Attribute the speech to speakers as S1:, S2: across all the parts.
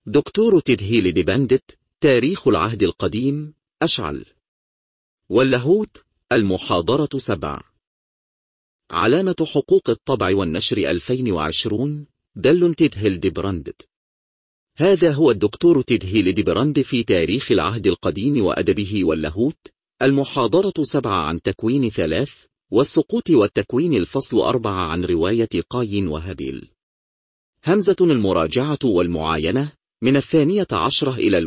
S1: دكتور تيد هيلديبراند، تاريخ العهد القديم، أشعل. واللاهوت، المحاضرة 7. علامة حقوق الطبع والنشر 2020، دل تيد هيلديبراند. هذا هو الدكتور تيد هيلديبراند في تاريخ العهد القديم وأدبه واللاهوت، المحاضرة 7 عن تكوين 3، والسقوط والتكوين الفصل 4 عن رواية قايين وهابيل. همزة المراجعة والمعاينة من 12 إلى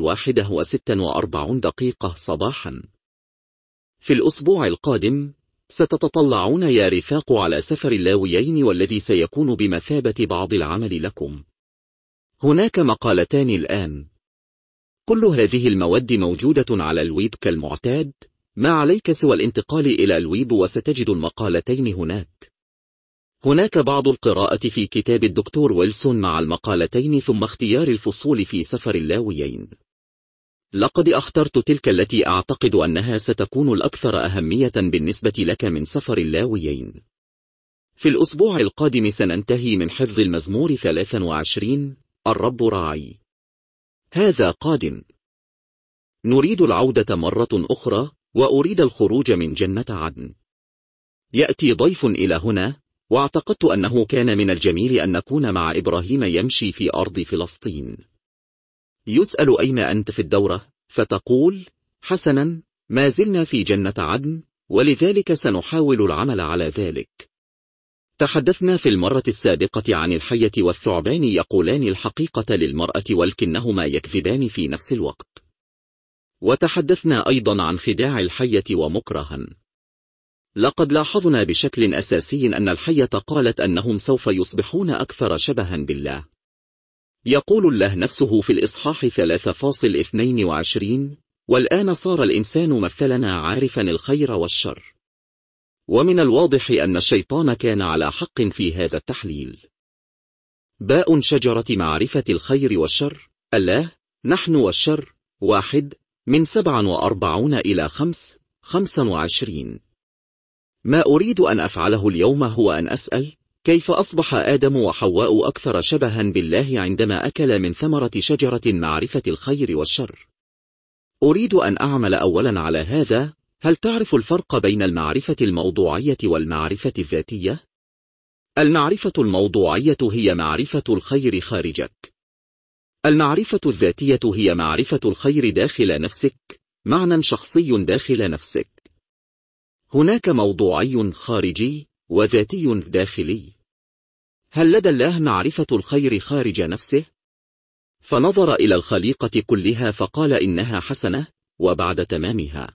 S1: 1:46 صباحا. في الأسبوع القادم ستتطلعون يا رفاق على سفر اللاويين، والذي سيكون بمثابة بعض العمل لكم. هناك مقالتان الآن. كل هذه المواد موجودة على الويب كالمعتاد، ما عليك سوى الانتقال إلى الويب وستجد المقالتين هناك. هناك بعض القراءة في كتاب الدكتور ويلسون مع المقالتين، ثم اختيار الفصول في سفر اللاويين. لقد اخترت تلك التي أعتقد أنها ستكون الأكثر أهمية بالنسبة لك من سفر اللاويين. في الأسبوع القادم سننتهي من حفظ المزمور 23، الرب راعي. هذا قادم. نريد العودة مرة أخرى، وأريد الخروج من جنة عدن. يأتي ضيف إلى هنا، واعتقدت أنه كان من الجميل أن نكون مع إبراهيم يمشي في أرض فلسطين. يسأل أين أنت في الدورة، فتقول: حسنا، ما زلنا في جنة عدن، ولذلك سنحاول العمل على ذلك. تحدثنا في المرة السابقة عن الحية والثعبان يقولان الحقيقة للمرأة، ولكنهما يكذبان في نفس الوقت. وتحدثنا أيضا عن خداع الحية ومكرها. لقد لاحظنا بشكل أساسي أن الحية قالت أنهم سوف يصبحون أكثر شبها بالله. يقول الله نفسه في الإصحاح 3:22: والآن صار الإنسان مثلنا عارفا الخير والشر. ومن الواضح أن الشيطان كان على حق في هذا التحليل. باء شجرة معرفة الخير والشر، الله، نحن والشر، 1 من 47 إلى 25. ما أريد أن أفعله اليوم هو أن أسأل: كيف أصبح آدم وحواء أكثر شبها بالله عندما أكل من ثمرة شجرة معرفة الخير والشر؟ أريد أن أعمل أولا على هذا. هل تعرف الفرق بين المعرفة الموضوعية والمعرفة الذاتية؟ المعرفة الموضوعية هي معرفة الخير خارجك. المعرفة الذاتية هي معرفة الخير داخل نفسك، معنى شخصي داخل نفسك. هناك موضوعي خارجي وذاتي داخلي. هل لدى الله معرفة الخير خارج نفسه؟ فنظر إلى الخليقة كلها فقال إنها حسنة، وبعد تمامها.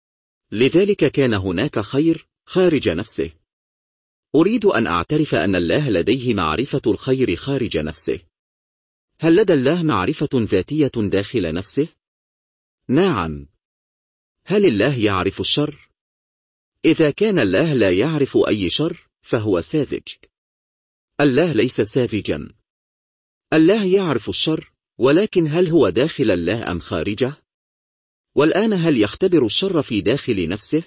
S1: لذلك كان هناك خير خارج نفسه. أريد أن أعترف أن الله لديه معرفة الخير خارج نفسه. هل لدى الله معرفة ذاتية داخل نفسه؟ نعم. هل الله يعرف الشر؟ إذا كان الله لا يعرف أي شر فهو ساذج. الله ليس ساذجا. الله يعرف الشر، ولكن هل هو داخل الله أم خارجه؟ والآن هل يختبر الشر في داخل نفسه؟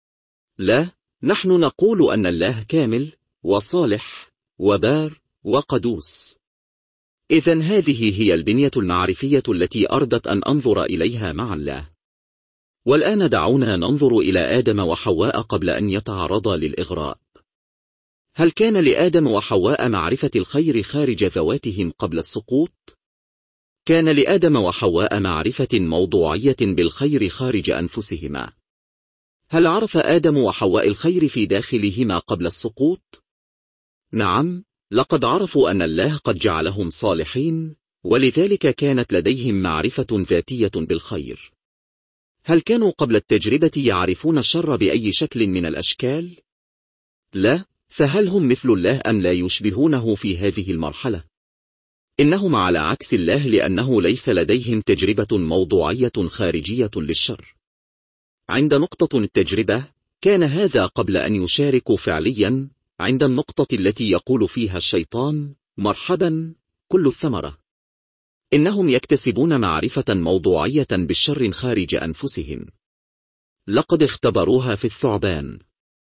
S1: لا، نحن نقول أن الله كامل وصالح وبار وقدوس. إذن هذه هي البنية المعرفية التي أردت أن أنظر إليها مع الله. والآن دعونا ننظر إلى آدم وحواء قبل أن يتعرضا للإغراء. هل كان لآدم وحواء معرفة الخير خارج ذواتهم قبل السقوط؟ كان لآدم وحواء معرفة موضوعية بالخير خارج أنفسهما. هل عرف آدم وحواء الخير في داخلهما قبل السقوط؟ نعم، لقد عرفوا أن الله قد جعلهم صالحين، ولذلك كانت لديهم معرفة ذاتية بالخير. هل كانوا قبل التجربة يعرفون الشر بأي شكل من الأشكال؟ لا، فهل هم مثل الله أم لا يشبهونه في هذه المرحلة؟ إنهم على عكس الله، لأنه ليس لديهم تجربة موضوعية خارجية للشر. عند نقطة التجربة كان هذا قبل أن يشاركوا فعليا عند النقطة التي يقول فيها الشيطان: مرحبا، كل الثمرة. إنهم يكتسبون معرفة موضوعية بالشر خارج أنفسهم. لقد اختبروها في الثعبان.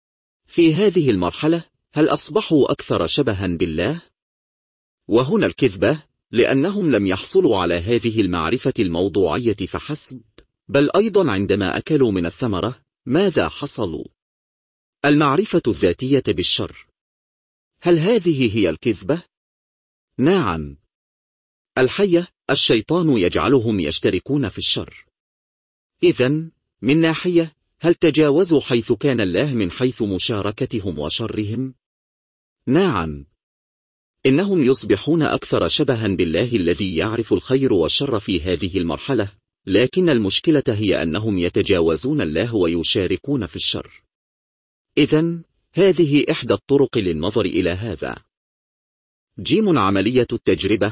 S1: في هذه المرحلة هل أصبحوا أكثر شبها بالله؟ وهنا الكذبة: لأنهم لم يحصلوا على هذه المعرفة الموضوعية فحسب، بل أيضا عندما أكلوا من الثمرة ماذا حصلوا؟ المعرفة الذاتية بالشر. هل هذه هي الكذبة؟ نعم. الحية، الشيطان يجعلهم يشتركون في الشر. إذن من ناحية، هل تجاوزوا حيث كان الله من حيث مشاركتهم وشرهم؟ نعم. إنهم يصبحون أكثر شبها بالله الذي يعرف الخير والشر في هذه المرحلة، لكن المشكلة هي أنهم يتجاوزون الله ويشاركون في الشر. إذن هذه إحدى الطرق للنظر إلى هذا. جيم عملية التجربة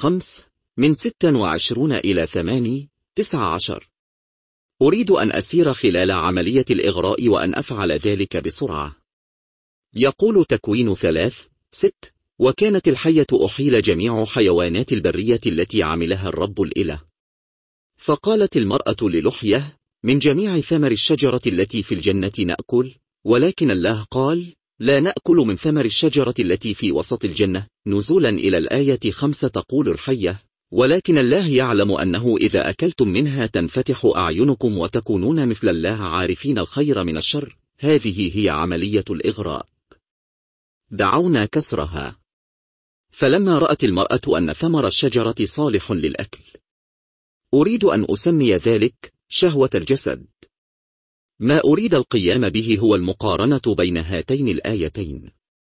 S1: 5/26 إلى 8/19. أريد أن أسير خلال عملية الإغراء وأن أفعل ذلك بسرعة. يقول تكوين 3:6: وكانت الحية أحيل جميع حيوانات البرية التي عملها الرب الإله. فقالت المرأة للحية: من جميع ثمر الشجرة التي في الجنة نأكل، ولكن الله قال: لا نأكل من ثمر الشجرة التي في وسط الجنة. نزولا إلى الآية 5 تقول الحية: ولكن الله يعلم أنه إذا أكلتم منها تنفتح أعينكم وتكونون مثل الله عارفين الخير من الشر. هذه هي عملية الإغراء. دعونا كسرها. فلما رأت المرأة أن ثمر الشجرة صالح للأكل، أريد أن أسمي ذلك شهوة الجسد. ما أريد القيام به هو المقارنة بين هاتين الآيتين.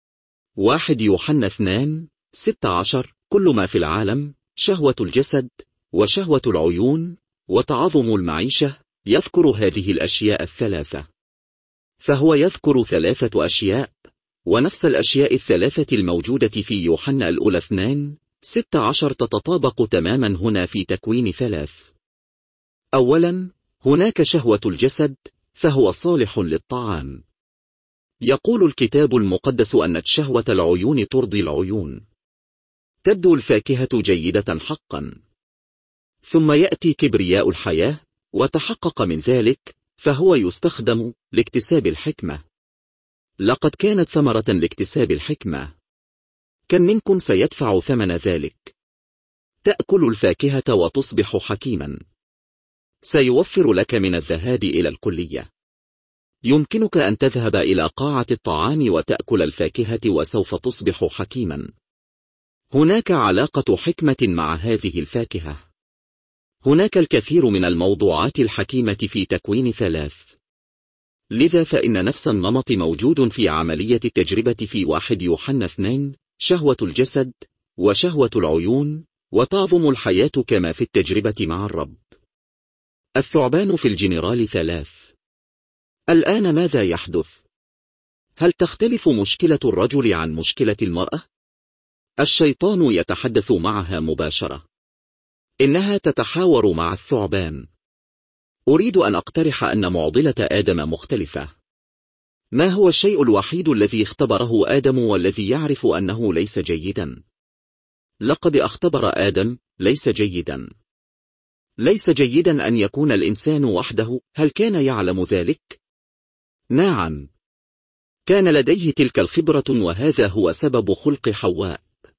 S1: 1 يوحنا 2:16: كل ما في العالم، شهوة الجسد وشهوة العيون وتعظم المعيشة، يذكر هذه الأشياء الثلاثة. فهو يذكر 3 أشياء، ونفس الأشياء الثلاثة الموجودة في يوحنا الأولى 2:16 تتطابق تماما هنا في تكوين 3. أولا، هناك شهوة الجسد، فهو صالح للطعام. يقول الكتاب المقدس أن شهوة العيون ترضي العيون. تبدو الفاكهة جيدة حقا. ثم يأتي كبرياء الحياة، وتحقق من ذلك، فهو يستخدم لاكتساب الحكمة. لقد كانت ثمرة لاكتساب الحكمة. كم منكم سيدفع ثمن ذلك؟ تأكل الفاكهة وتصبح حكيما. سيوفر لك من الذهاب إلى الكلية. يمكنك أن تذهب إلى قاعة الطعام وتأكل الفاكهة وسوف تصبح حكيما. هناك علاقة حكمة مع هذه الفاكهة. هناك الكثير من الموضوعات الحكيمة في تكوين 3. لذا فإن نفس النمط موجود في عملية التجربة في 1 يوحنا 2: شهوة الجسد وشهوة العيون وتعظم الحياة كما في التجربة مع الرب. الثعبان في الجنرال 3. الآن ماذا يحدث؟ هل تختلف مشكلة الرجل عن مشكلة المرأة؟ الشيطان يتحدث معها مباشرة. إنها تتحاور مع الثعبان. أريد أن أقترح أن معضلة آدم مختلفة. ما هو الشيء الوحيد الذي اختبره آدم والذي يعرف أنه ليس جيدا؟ لقد اختبر آدم ليس جيدا. ليس جيدا أن يكون الإنسان وحده. هل كان يعلم ذلك؟ نعم. كان لديه تلك الخبرة، وهذا هو سبب خلق حواء.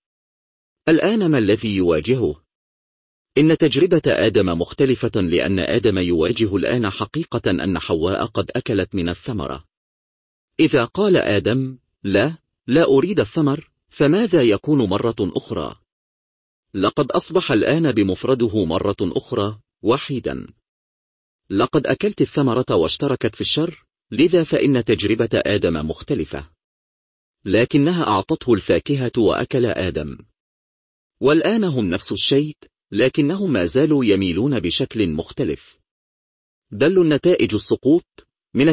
S1: الآن ما الذي يواجهه؟ إن تجربة آدم مختلفة، لأن آدم يواجه الآن حقيقة أن حواء قد أكلت من الثمرة. إذا قال آدم: لا أريد الثمر، فماذا يكون مرة أخرى؟ لقد أصبح الآن بمفرده مرة أخرى وحيدا. لقد أكلت الثمرة واشتركت في الشر، لذا فإن تجربة آدم مختلفة. لكنها أعطته الفاكهة وأكل آدم. والآن هم نفس الشيء، لكنهم ما زالوا يميلون بشكل مختلف. دل النتائج السقوط من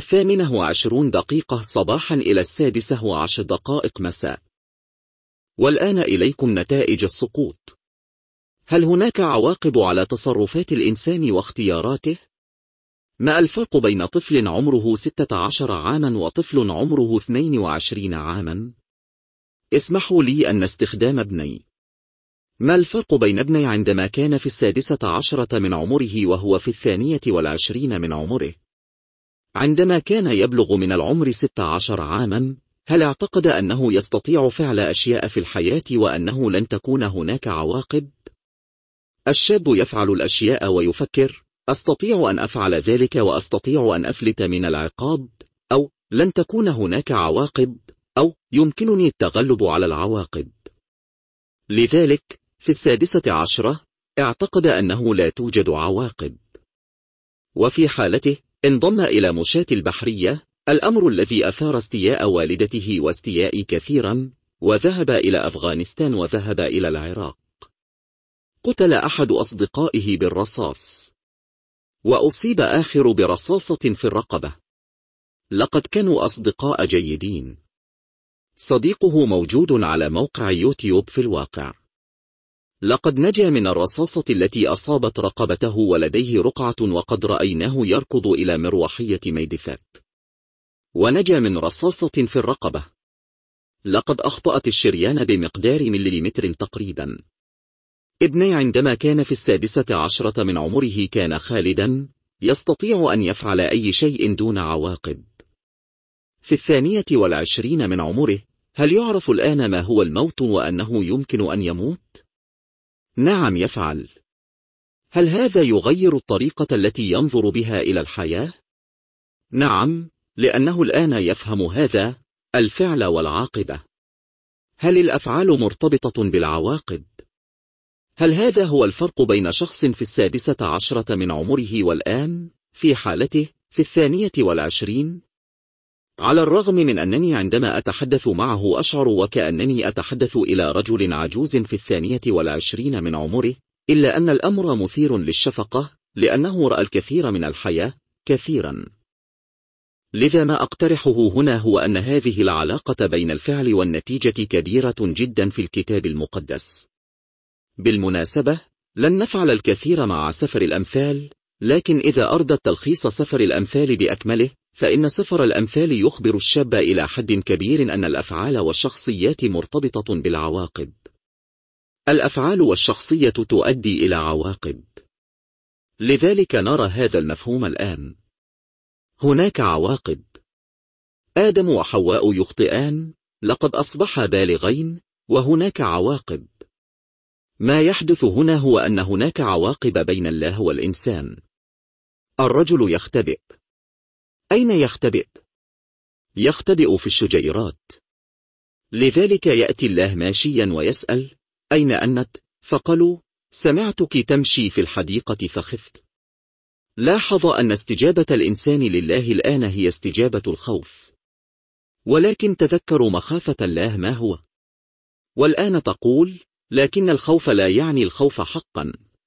S1: 8:20 صباحا إلى 6:10 مساء. والآن إليكم نتائج السقوط. هل هناك عواقب على تصرفات الإنسان واختياراته؟ ما الفرق بين طفل عمره 16 عاما وطفل عمره 22 عاما؟ اسمحوا لي أن استخدام ابني. ما الفرق بين ابني عندما كان في 16 من عمره وهو في 22 من عمره؟ عندما كان يبلغ من العمر 16 عاما، هل اعتقد أنه يستطيع فعل أشياء في الحياة وأنه لن تكون هناك عواقب؟ الشاب يفعل الأشياء ويفكر: أستطيع أن أفعل ذلك وأستطيع أن أفلت من العقاب، أو لن تكون هناك عواقب، أو يمكنني التغلب على العواقب. لذلك في 16 اعتقد أنه لا توجد عواقب. وفي حالته انضم إلى مشاة البحرية، الأمر الذي أثار استياء والدته واستيائي كثيرا، وذهب إلى أفغانستان وذهب إلى العراق. قتل أحد أصدقائه بالرصاص، وأصيب آخر برصاصة في الرقبة. لقد كانوا أصدقاء جيدين. صديقه موجود على موقع يوتيوب في الواقع. لقد نجا من الرصاصة التي أصابت رقبته ولديه رقعة، وقد رأيناه يركض إلى مروحية ميدفاك، ونجا من رصاصة في الرقبة. لقد أخطأت الشريان بمقدار مليمتر تقريبا. ابني عندما كان في 16 من عمره كان خالدا، يستطيع أن يفعل أي شيء دون عواقب. في 22 من عمره، هل يعرف الآن ما هو الموت وأنه يمكن أن يموت؟ نعم يفعل. هل هذا يغير الطريقة التي ينظر بها إلى الحياة؟ نعم، لأنه الآن يفهم هذا، الفعل والعاقبة. هل الأفعال مرتبطة بالعواقب؟ هل هذا هو الفرق بين شخص في 16 من عمره والآن في حالته في 22؟ على الرغم من أنني عندما أتحدث معه أشعر وكأنني أتحدث إلى رجل عجوز في 22 من عمره، إلا أن الأمر مثير للشفقة، لأنه رأى الكثير من الحياة كثيرا. لذا ما أقترحه هنا هو أن هذه العلاقة بين الفعل والنتيجة كبيرة جدا في الكتاب المقدس. بالمناسبة، لن نفعل الكثير مع سفر الأمثال، لكن إذا أردت تلخيص سفر الأمثال بأكمله، فإن سفر الأمثال يخبر الشاب إلى حد كبير أن الأفعال والشخصيات مرتبطة بالعواقب. الأفعال والشخصية تؤدي إلى عواقب. لذلك نرى هذا المفهوم الآن. هناك عواقب. آدم وحواء يخطئان، لقد أصبحا بالغين، وهناك عواقب. ما يحدث هنا هو أن هناك عواقب بين الله والإنسان. الرجل يختبئ. أين يختبئ؟ يختبئ في الشجيرات. لذلك يأتي الله ماشيا ويسأل: أين أنت؟ فقالوا: سمعتك تمشي في الحديقة فخفت. لاحظ أن استجابة الإنسان لله الآن هي استجابة الخوف. ولكن تذكروا مخافة الله ما هو. والآن تقول: لكن الخوف لا يعني الخوف حقا.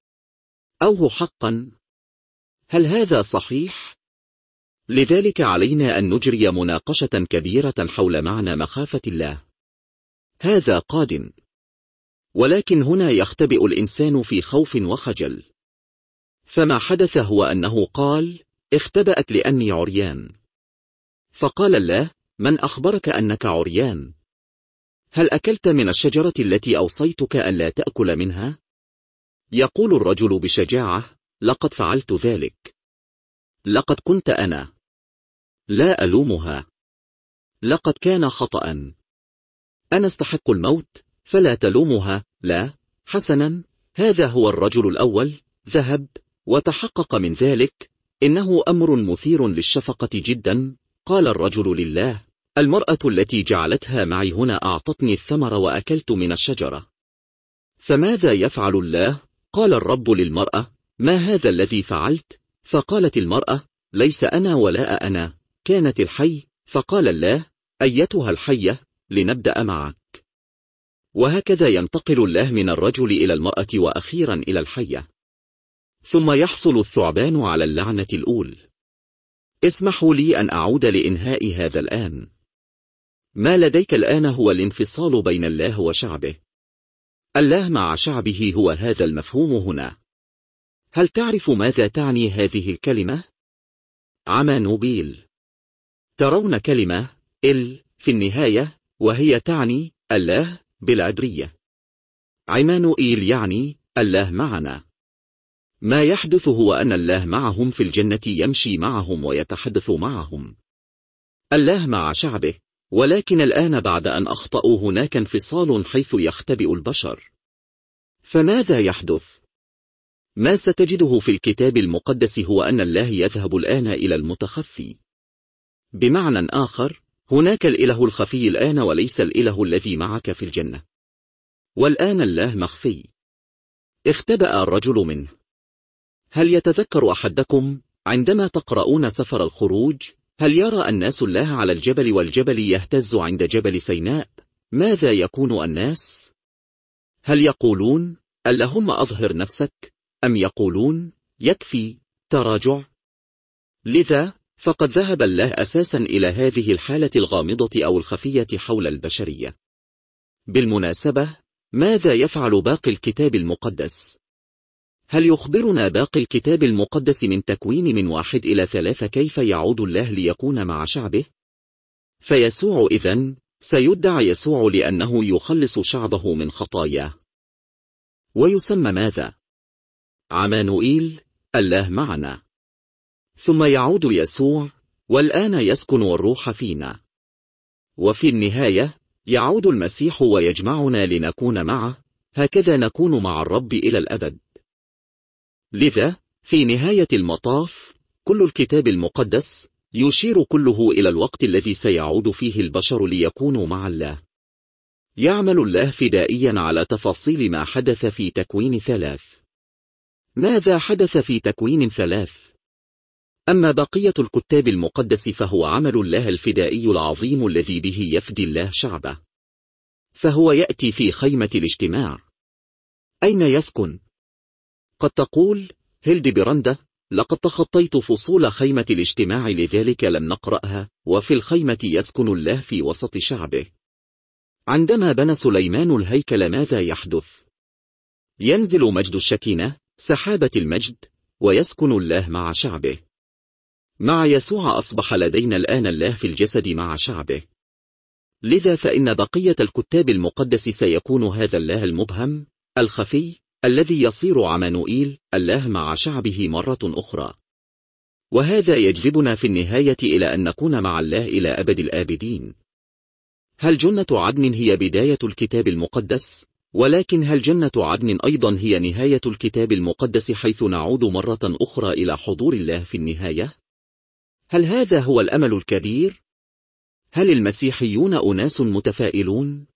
S1: أو حقا؟ هل هذا صحيح؟ لذلك علينا أن نجري مناقشة كبيرة حول معنى مخافة الله. هذا قادم. ولكن هنا يختبئ الإنسان في خوف وخجل. فما حدث هو أنه قال: اختبأت لأني عريان. فقال الله: من أخبرك أنك عريان؟ هل أكلت من الشجرة التي أوصيتك أن لا تأكل منها؟ يقول الرجل بشجاعة: لقد فعلت ذلك. لقد كنت أنا. لا ألومها. لقد كان خطأ. أنا استحق الموت، فلا تلومها. لا. حسنا، هذا هو الرجل الأول. ذهب وتحقق من ذلك. إنه أمر مثير للشفقة جدا. قال الرجل لله: المرأة التي جعلتها معي هنا أعطتني الثمر وأكلت من الشجرة. فماذا يفعل الله؟ قال الرب للمرأة: ما هذا الذي فعلت؟ فقالت المرأة: ليس أنا ولا أنا، كانت الحي. فقال الله: أيتها الحية، لنبدأ معك. وهكذا ينتقل الله من الرجل إلى المرأة وأخيرا إلى الحية. ثم يحصل الثعبان على اللعنة الأولى. اسمحوا لي أن أعود لإنهاء هذا الآن. ما لديك الآن هو الانفصال بين الله وشعبه. الله مع شعبه هو هذا المفهوم هنا. هل تعرف ماذا تعني هذه الكلمة؟ عمانوبيل. ترون كلمة ال في النهاية، وهي تعني الله بالعبرية. عمانوئيل يعني الله معنا. ما يحدث هو أن الله معهم في الجنة، يمشي معهم ويتحدث معهم. الله مع شعبه، ولكن الآن بعد أن أخطأوا هناك انفصال حيث يختبئ البشر. فماذا يحدث؟ ما ستجده في الكتاب المقدس هو أن الله يذهب الآن إلى المتخفي. بمعنى آخر، هناك الإله الخفي الآن وليس الإله الذي معك في الجنة. والآن الله مخفي، اختبأ الرجل منه. هل يتذكر أحدكم عندما تقرؤون سفر الخروج، هل يرى الناس الله على الجبل والجبل يهتز عند جبل سيناء؟ ماذا يكون الناس؟ هل يقولون اللهم أظهر نفسك، أم يقولون يكفي تراجع؟ لذا فقد ذهب الله أساسا إلى هذه الحالة الغامضة أو الخفية حول البشرية. بالمناسبة، ماذا يفعل باقي الكتاب المقدس؟ هل يخبرنا باقي الكتاب المقدس من تكوين من 1 إلى 3 كيف يعود الله ليكون مع شعبه؟ فيسوع إذن سيدعى يسوع لأنه يخلص شعبه من خطاياه. ويسمى ماذا؟ عمانوئيل، الله معنا. ثم يعود يسوع، والآن يسكن الروح فينا. وفي النهاية يعود المسيح ويجمعنا لنكون معه، هكذا نكون مع الرب إلى الأبد. لذا في نهاية المطاف كل الكتاب المقدس يشير كله إلى الوقت الذي سيعود فيه البشر ليكونوا مع الله. يعمل الله فدائيا على تفاصيل ما حدث في تكوين 3. ماذا حدث في تكوين 3؟ أما بقية الكتاب المقدس فهو عمل الله الفدائي العظيم الذي به يفدي الله شعبه. فهو يأتي في خيمة الاجتماع. أين يسكن؟ قد تقول هيلدي براندا لقد تخطيت فصول خيمة الاجتماع لذلك لم نقرأها. وفي الخيمة يسكن الله في وسط شعبه. عندما بنى سليمان الهيكل ماذا يحدث؟ ينزل مجد الشكينة، سحابة المجد، ويسكن الله مع شعبه. مع يسوع أصبح لدينا الآن الله في الجسد مع شعبه. لذا فإن بقية الكتاب المقدس سيكون هذا الله المبهم الخفي الذي يصير عمانوئيل، الله مع شعبه مرة أخرى. وهذا يجذبنا في النهاية إلى أن نكون مع الله إلى أبد الآبدين. هل جنة عدن هي بداية الكتاب المقدس؟ ولكن هل جنة عدن أيضا هي نهاية الكتاب المقدس حيث نعود مرة أخرى إلى حضور الله في النهاية؟ هل هذا هو الأمل الكبير؟ هل المسيحيون أناس متفائلون؟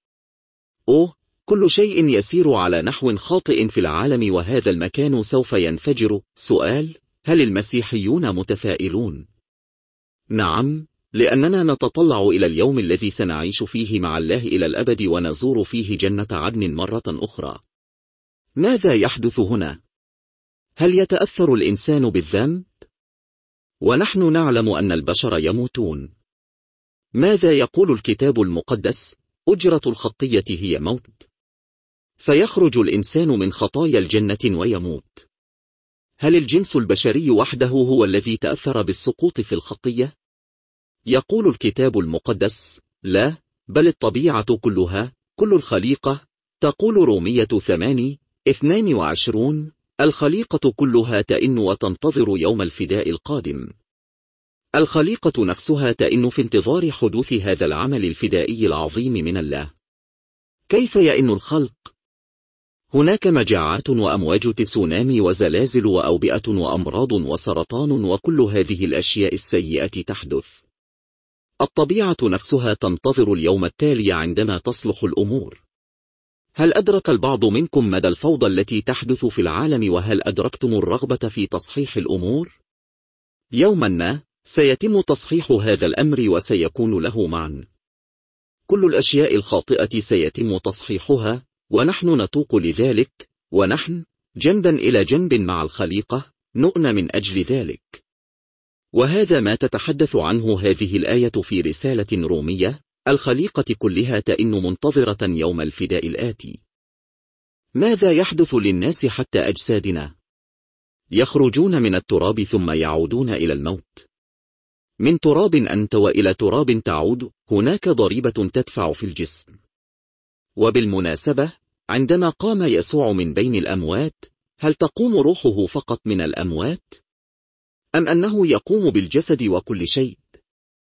S1: كل شيء يسير على نحو خاطئ في العالم وهذا المكان سوف ينفجر. سؤال: هل المسيحيون متفائلون؟ نعم، لأننا نتطلع إلى اليوم الذي سنعيش فيه مع الله إلى الأبد ونزور فيه جنة عدن مرة أخرى. ماذا يحدث هنا؟ هل يتأثر الإنسان بالذنب؟ ونحن نعلم أن البشر يموتون. ماذا يقول الكتاب المقدس؟ أجرة الخطية هي موت. فيخرج الإنسان من خطايا الجنة ويموت. هل الجنس البشري وحده هو الذي تأثر بالسقوط في الخطية؟ يقول الكتاب المقدس: لا، بل الطبيعة كلها، كل الخليقة. تقول رومية 8:22: الخليقة كلها تئن وتنتظر يوم الفداء القادم. الخليقة نفسها تئن في انتظار حدوث هذا العمل الفدائي العظيم من الله. كيف يئن الخلق؟ هناك مجاعات وأمواج تسونامي وزلازل وأوبئة وأمراض وسرطان وكل هذه الأشياء السيئة تحدث. الطبيعة نفسها تنتظر اليوم التالي عندما تصلح الأمور. هل أدرك البعض منكم مدى الفوضى التي تحدث في العالم؟ وهل أدركتم الرغبة في تصحيح الأمور؟ يوما ما سيتم تصحيح هذا الأمر وسيكون له معنى. كل الأشياء الخاطئة سيتم تصحيحها، ونحن نتوق لذلك، ونحن جنبا إلى جنب مع الخليقة نؤن من أجل ذلك. وهذا ما تتحدث عنه هذه الآية في رسالة رومية: الخليقة كلها تئن منتظرة يوم الفداء الآتي. ماذا يحدث للناس حتى أجسادنا؟ يخرجون من التراب ثم يعودون إلى الموت. من تراب أنت وإلى تراب تعود. هناك ضريبة تدفع في الجسم. وبالمناسبة، عندما قام يسوع من بين الأموات، هل تقوم روحه فقط من الأموات؟ أم أنه يقوم بالجسد وكل شيء؟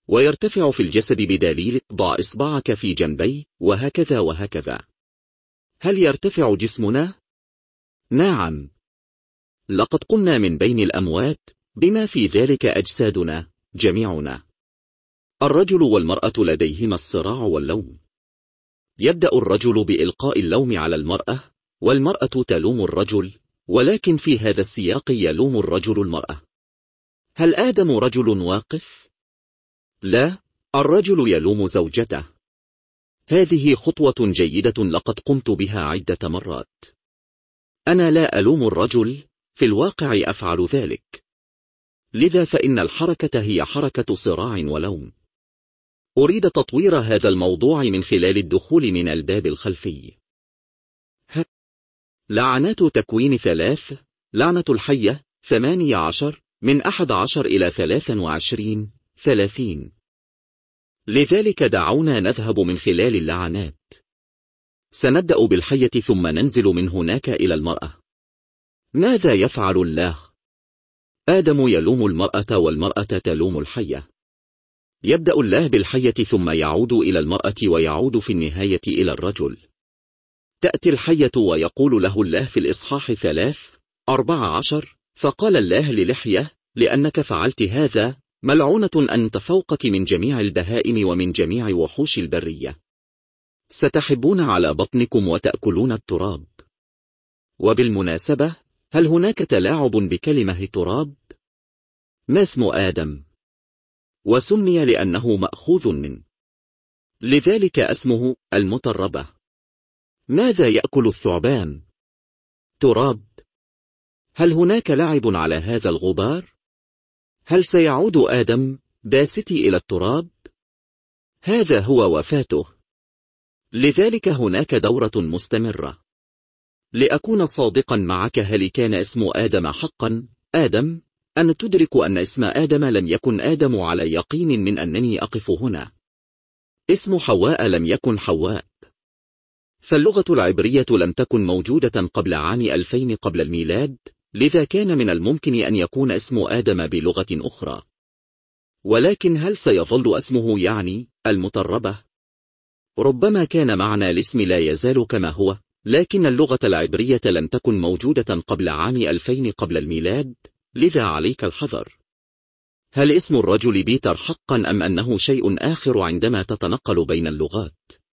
S1: ويرتفع في الجسد بدليل ضع إصبعك في جنبي وهكذا وهكذا. هل يرتفع جسمنا؟ نعم. لقد قمنا من بين الأموات بما في ذلك أجسادنا جميعنا. الرجل والمرأة لديهما الصراع واللوم. يبدأ الرجل بإلقاء اللوم على المرأة، والمرأة تلوم الرجل، ولكن في هذا السياق يلوم الرجل المرأة. هل آدم رجل واقف؟ لا، الرجل يلوم زوجته. هذه خطوة جيدة لقد قمت بها عدة مرات. أنا لا ألوم الرجل، في الواقع أفعل ذلك. لذا فإن الحركة هي حركة صراع ولوم. أريد تطوير هذا الموضوع من خلال الدخول من الباب الخلفي. لعنات تكوين 3. لعنة الحية 18 من 11 إلى 23 30. لذلك دعونا نذهب من خلال اللعنات. سنبدأ بالحية ثم ننزل من هناك إلى المرأة. ماذا يفعل الله؟ آدم يلوم المرأة والمرأة تلوم الحية. يبدأ الله بالحية ثم يعود إلى المرأة ويعود في النهاية إلى الرجل. تأتي الحية ويقول له الله في الإصحاح 3:14 فقال الله للحية لأنك فعلت هذا ملعونة أنت فوقك من جميع البهائم ومن جميع وحوش البرية. ستحبون على بطنكم وتأكلون التراب. وبالمناسبة هل هناك تلاعب بكلمة تراب؟ ما اسم آدم؟ وسمي لأنه مأخوذ من، لذلك اسمه المتربة. ماذا يأكل الثعبان؟ تراب. هل هناك لعب على هذا الغبار؟ هل سيعود آدم باستي إلى التراب؟ هذا هو وفاته. لذلك هناك دورة مستمرة. لأكون صادقا معك، هل كان اسم آدم حقا آدم؟ أنا تدرك أن اسم آدم لم يكن آدم على يقين من أنني أقف هنا. اسم حواء لم يكن حواء. فاللغة العبرية لم تكن موجودة قبل عام 2000 قبل الميلاد، لذا كان من الممكن أن يكون اسم آدم بلغة أخرى. ولكن هل سيظل اسمه يعني المتربة؟ ربما كان معنى الاسم لا يزال كما هو، لكن اللغة العبرية لم تكن موجودة قبل عام 2000 قبل الميلاد، لذا عليك الحذر. هل اسم الرجل بيتر حقا أم أنه شيء آخر عندما تتنقل بين اللغات؟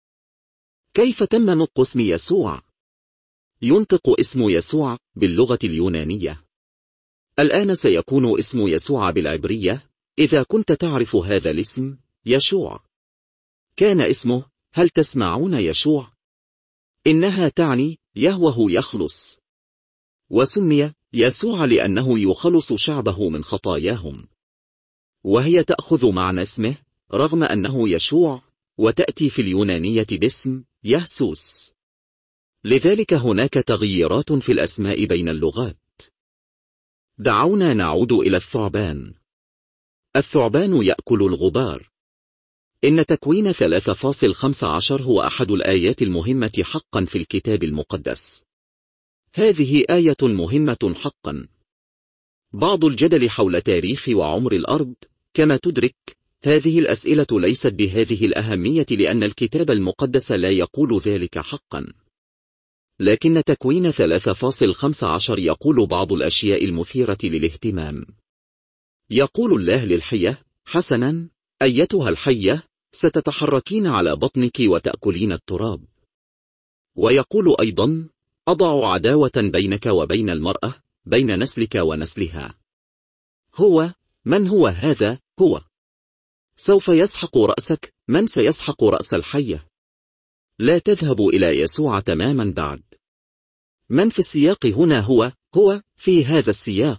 S1: كيف تم نطق اسم يسوع؟ ينطق اسم يسوع باللغة اليونانية. الآن سيكون اسم يسوع بالعبرية، إذا كنت تعرف هذا الاسم يشوع. كان اسمه هل تسمعون يشوع؟ إنها تعني يهوه يخلص. وسمي يسوع لأنه يخلص شعبه من خطاياهم. وهي تأخذ معنى اسمه رغم أنه يشوع، وتأتي في اليونانية باسم يهسوس. لذلك هناك تغييرات في الأسماء بين اللغات. دعونا نعود إلى الثعبان. الثعبان يأكل الغبار. إن تكوين 3:15 هو أحد الآيات المهمة حقا في الكتاب المقدس. هذه آية مهمة حقا. بعض الجدل حول تاريخ وعمر الأرض، كما تدرك هذه الأسئلة ليست بهذه الأهمية لأن الكتاب المقدس لا يقول ذلك حقا. لكن تكوين 3:15 يقول بعض الأشياء المثيرة للاهتمام. يقول الله للحية حسنا أيتها الحية ستتحركين على بطنك وتأكلين التراب. ويقول أيضا أضع عداوة بينك وبين المرأة، بين نسلك ونسلها. من هو هذا؟ هو سوف يسحق رأسك. من سيسحق رأس الحية؟ لا تذهب إلى يسوع تماما بعد. من في السياق هنا هو في هذا السياق.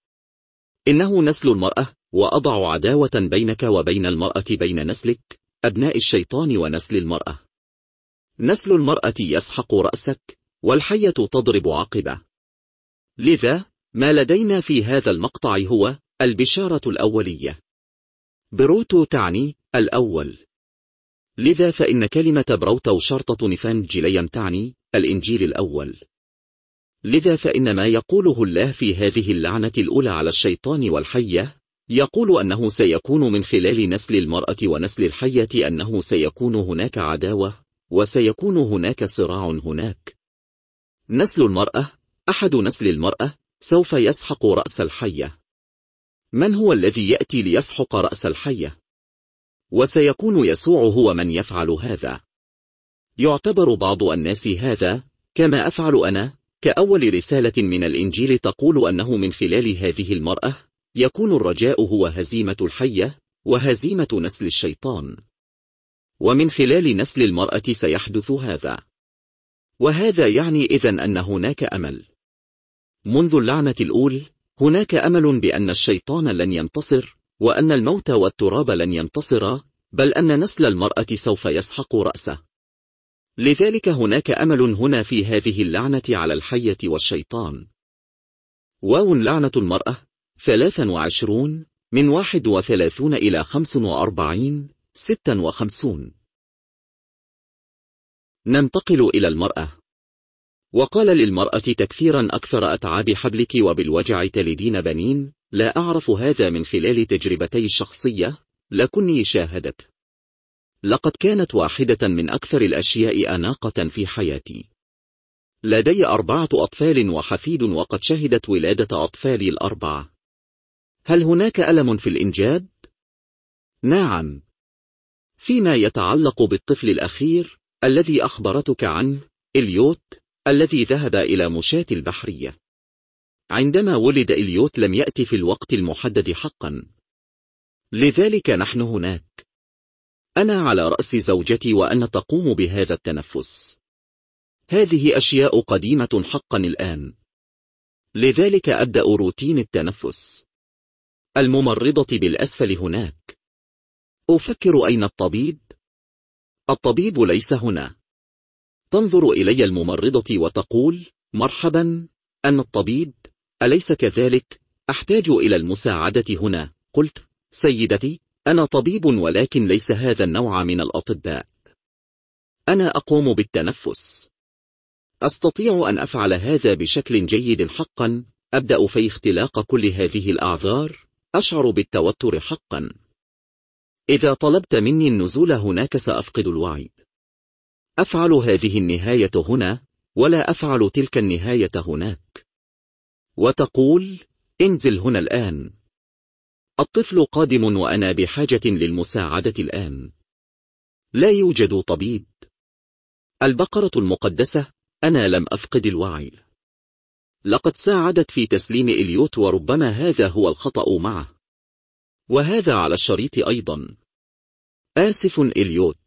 S1: إنه نسل المرأة، وأضع عداوة بينك وبين المرأة، بين نسلك أبناء الشيطان ونسل المرأة. نسل المرأة يسحق رأسك، والحية تضرب عقبه. لذا ما لدينا في هذا المقطع هو البشارة الأولية. بروتو تعني الأول. لذا فإن كلمة بروتو شرطة نفانجيليم تعني الإنجيل الأول. لذا فإن ما يقوله الله في هذه اللعنة الأولى على الشيطان والحية يقول أنه سيكون من خلال نسل المرأة ونسل الحية أنه سيكون هناك عداوة وسيكون هناك صراع هناك. نسل المرأة، أحد نسل المرأة سوف يسحق رأس الحية. من هو الذي يأتي ليسحق رأس الحية؟ وسيكون يسوع هو من يفعل هذا. يعتبر بعض الناس هذا كما أفعل أنا كأول رسالة من الإنجيل تقول أنه من خلال هذه المرأة يكون الرجاء هو هزيمة الحية وهزيمة نسل الشيطان، ومن خلال نسل المرأة سيحدث هذا. وهذا يعني إذن أن هناك أمل. منذ اللعنة الأولى هناك أمل بأن الشيطان لن ينتصر، وأن الموت والتراب لن ينتصرا، بل أن نسل المرأة سوف يسحق رأسه. لذلك هناك أمل هنا في هذه اللعنة على الحية والشيطان. لعنة المرأة 23 من 31 إلى 45 56. ننتقل إلى المرأة. وقال للمرأة تكثيرا أكثر أتعاب حبلك وبالوجع تلدين بنين. لا أعرف هذا من خلال تجربتي الشخصية، لكني شاهدت. لقد كانت واحدة من أكثر الأشياء أناقة في حياتي. لدي 4 أطفال وحفيد وقد شهدت ولادة أطفالي ال4. هل هناك ألم في الإنجاب؟ نعم. فيما يتعلق بالطفل الأخير الذي أخبرتك عنه، إليوت، الذي ذهب إلى مشاة البحرية. عندما ولد إليوت لم يأتي في الوقت المحدد حقا، لذلك نحن هناك. أنا على رأس زوجتي وأنا تقوم بهذا التنفس. هذه أشياء قديمة حقا الآن، لذلك أبدأ روتين التنفس. الممرضة بالأسفل هناك. أفكر أين الطبيب؟ الطبيب ليس هنا. تنظر إلي الممرضة وتقول: مرحبا، أنا الطبيب، أليس كذلك؟ أحتاج إلى المساعدة هنا. قلت: سيدتي، أنا طبيب ولكن ليس هذا النوع من الأطباء. أنا أقوم بالتنفس. أستطيع أن أفعل هذا بشكل جيد حقا. أبدأ في اختلاق كل هذه الأعذار. أشعر بالتوتر حقا. إذا طلبت مني النزول هناك سأفقد الوعي. أفعل هذه النهاية هنا ولا أفعل تلك النهاية هناك. وتقول: انزل هنا الآن. الطفل قادم وأنا بحاجة للمساعدة الآن. لا يوجد طبيب. البقرة المقدسة، أنا لم أفقد الوعي. لقد ساعدت في تسليم إليوت وربما هذا هو الخطأ معه. وهذا على الشريط أيضا. آسف إليوت.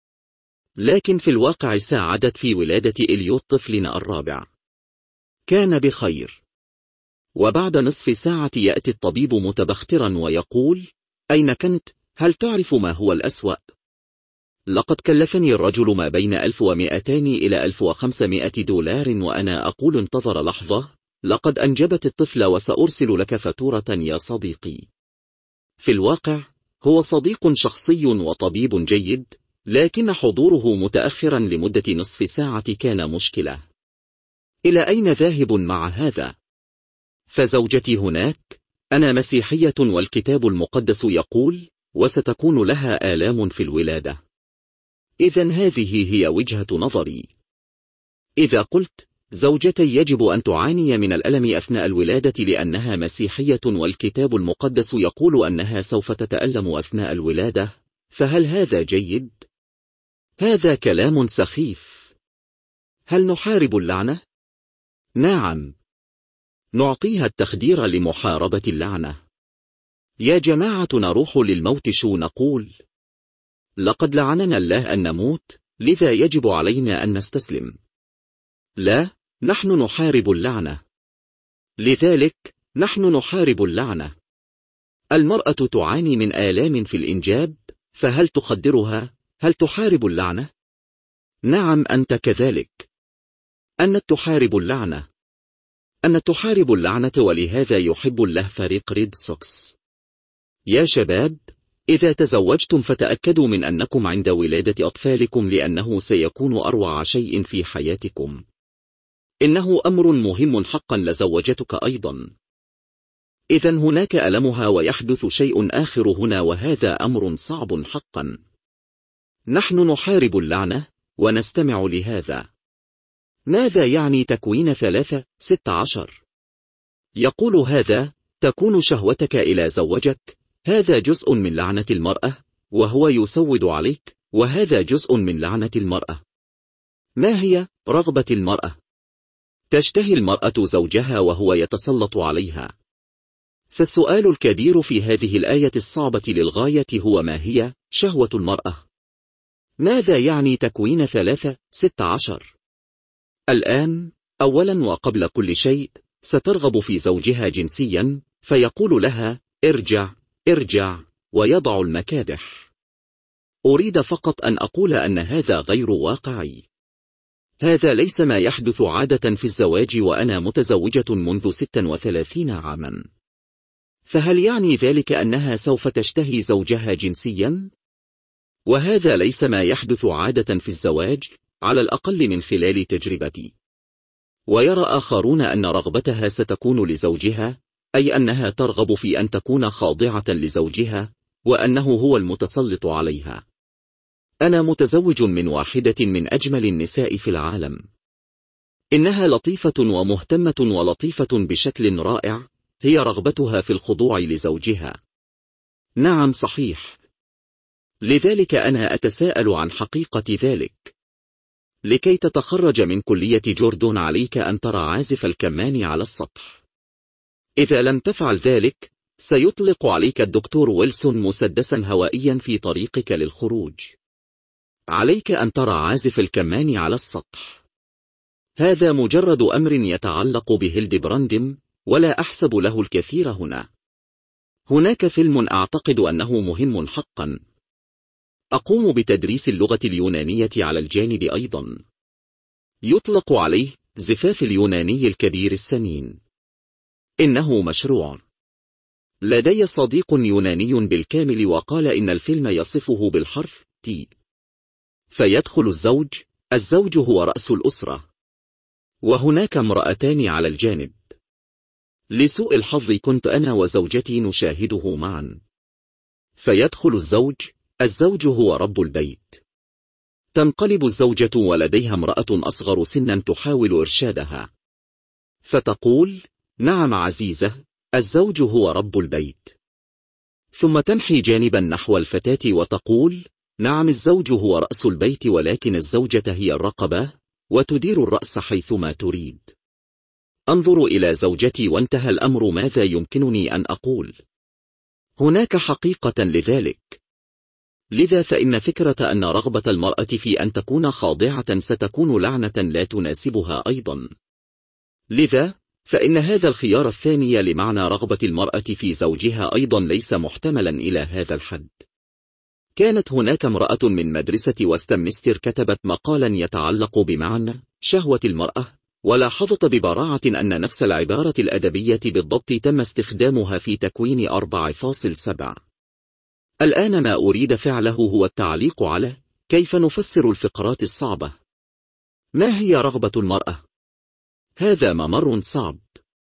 S1: لكن في الواقع ساعدت في ولادة إليوت طفلنا الرابع. كان بخير. وبعد نصف ساعة يأتي الطبيب متبخترا ويقول: أين كنت؟ هل تعرف ما هو الأسوأ؟ لقد كلفني الرجل ما بين 1200 إلى 1500 دولار وأنا أقول: انتظر لحظة، لقد أنجبت الطفل وسأرسل لك فاتورة يا صديقي. في الواقع هو صديق شخصي وطبيب جيد، لكن حضوره متأخرا لمدة نصف ساعة كان مشكلة. إلى أين ذاهب مع هذا؟ فزوجتي هناك. أنا مسيحية والكتاب المقدس يقول: وستكون لها آلام في الولادة. إذن هذه هي وجهة نظري. إذا قلت: زوجتي يجب أن تعاني من الألم أثناء الولادة لأنها مسيحية والكتاب المقدس يقول أنها سوف تتألم أثناء الولادة، فهل هذا جيد؟ هذا كلام سخيف. هل نحارب اللعنة؟ نعم. نعطيها التخدير لمحاربة اللعنة. يا جماعة، نروح للموت. شو نقول؟ لقد لعننا الله أن نموت، لذا يجب علينا أن نستسلم. لا، نحن نحارب اللعنة. لذلك نحن نحارب اللعنة. المرأة تعاني من آلام في الإنجاب، فهل تخدرها؟ هل تحارب اللعنة؟ نعم، أنت كذلك. أن تحارب اللعنة. أن تحارب اللعنة، ولهذا يحب الله فريق ريد سوكس. يا شباب، إذا تزوجتم فتأكدوا من أنكم عند ولادة أطفالكم، لأنه سيكون أروع شيء في حياتكم. إنه أمر مهم حقا لزوجتك أيضا. إذن هناك ألمها ويحدث شيء آخر هنا، وهذا أمر صعب حقا. نحن نحارب اللعنة ونستمع لهذا. ماذا يعني تكوين 3:16؟ يقول هذا: تكون شهوتك إلى زوجك، هذا جزء من لعنة المرأة، وهو يسود عليك، وهذا جزء من لعنة المرأة. ما هي رغبة المرأة؟ تشتهي المرأة زوجها وهو يتسلط عليها. فالسؤال الكبير في هذه الآية الصعبة للغاية هو: ما هي شهوة المرأة؟ ماذا يعني تكوين 3:16؟ الآن أولا وقبل كل شيء سترغب في زوجها جنسيا، فيقول لها: ارجع ارجع، ويضع المكابح. أريد فقط أن أقول أن هذا غير واقعي. هذا ليس ما يحدث عادة في الزواج، وأنا متزوجة منذ 36 عاما. فهل يعني ذلك أنها سوف تشتهي زوجها جنسيا؟ وهذا ليس ما يحدث عادة في الزواج، على الأقل من خلال تجربتي. ويرى آخرون أن رغبتها ستكون لزوجها، أي أنها ترغب في أن تكون خاضعة لزوجها، وأنه هو المتسلط عليها. أنا متزوج من واحدة من أجمل النساء في العالم. إنها لطيفة ومهتمة ولطيفة بشكل رائع، هي رغبتها في الخضوع لزوجها. نعم صحيح. لذلك أنا أتساءل عن حقيقة ذلك. لكي تتخرج من كلية جوردون عليك أن ترى عازف الكمان على السطح. إذا لم تفعل ذلك، سيطلق عليك الدكتور ويلسون مسدسا هوائيا في طريقك للخروج. عليك أن ترى عازف الكمان على السطح. هذا مجرد أمر يتعلق بهيلدبراندم، ولا أحسب له الكثير هنا. هناك فيلم أعتقد أنه مهم حقا. أقوم بتدريس اللغة اليونانية على الجانب أيضا. يطلق عليه زفاف اليوناني الكبير السمين. إنه مشروع. لدي صديق يوناني بالكامل وقال إن الفيلم يصفه بالحرف T. فيدخل الزوج هو رأس الأسرة. وهناك امرأتان على الجانب. لسوء الحظ كنت أنا وزوجتي نشاهده معا. فيدخل الزوج هو رب البيت. تنقلب الزوجة ولديها امرأة أصغر سنا تحاول إرشادها. فتقول: نعم عزيزة، الزوج هو رب البيت. ثم تنحي جانبا نحو الفتاة وتقول: نعم الزوج هو رأس البيت، ولكن الزوجة هي الرقبة، وتدير الرأس حيثما تريد. أنظر إلى زوجتي وانتهى الأمر. ماذا يمكنني أن أقول؟ هناك حقيقة لذلك. لذا فإن فكرة أن رغبة المرأة في أن تكون خاضعة ستكون لعنة لا تناسبها أيضا. لذا فإن هذا الخيار الثاني لمعنى رغبة المرأة في زوجها أيضا ليس محتملا إلى هذا الحد. كانت هناك امرأة من مدرسة وستمنستر كتبت مقالا يتعلق بمعنى شهوة المرأة، ولاحظت ببراعة أن نفس العبارة الأدبية بالضبط تم استخدامها في تكوين 4:7. الآن ما أريد فعله هو التعليق على كيف نفسر الفقرات الصعبة. ما هي رغبة المرأة؟ هذا ممر صعب.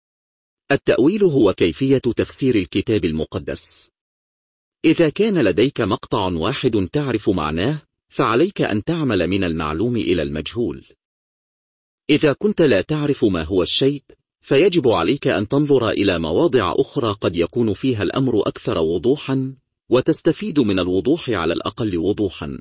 S1: التأويل هو كيفية تفسير الكتاب المقدس. إذا كان لديك مقطع واحد تعرف معناه، فعليك أن تعمل من المعلوم إلى المجهول. إذا كنت لا تعرف ما هو الشيء، فيجب عليك أن تنظر إلى مواضع أخرى قد يكون فيها الأمر أكثر وضوحا، وتستفيد من الوضوح على الأقل وضوحا.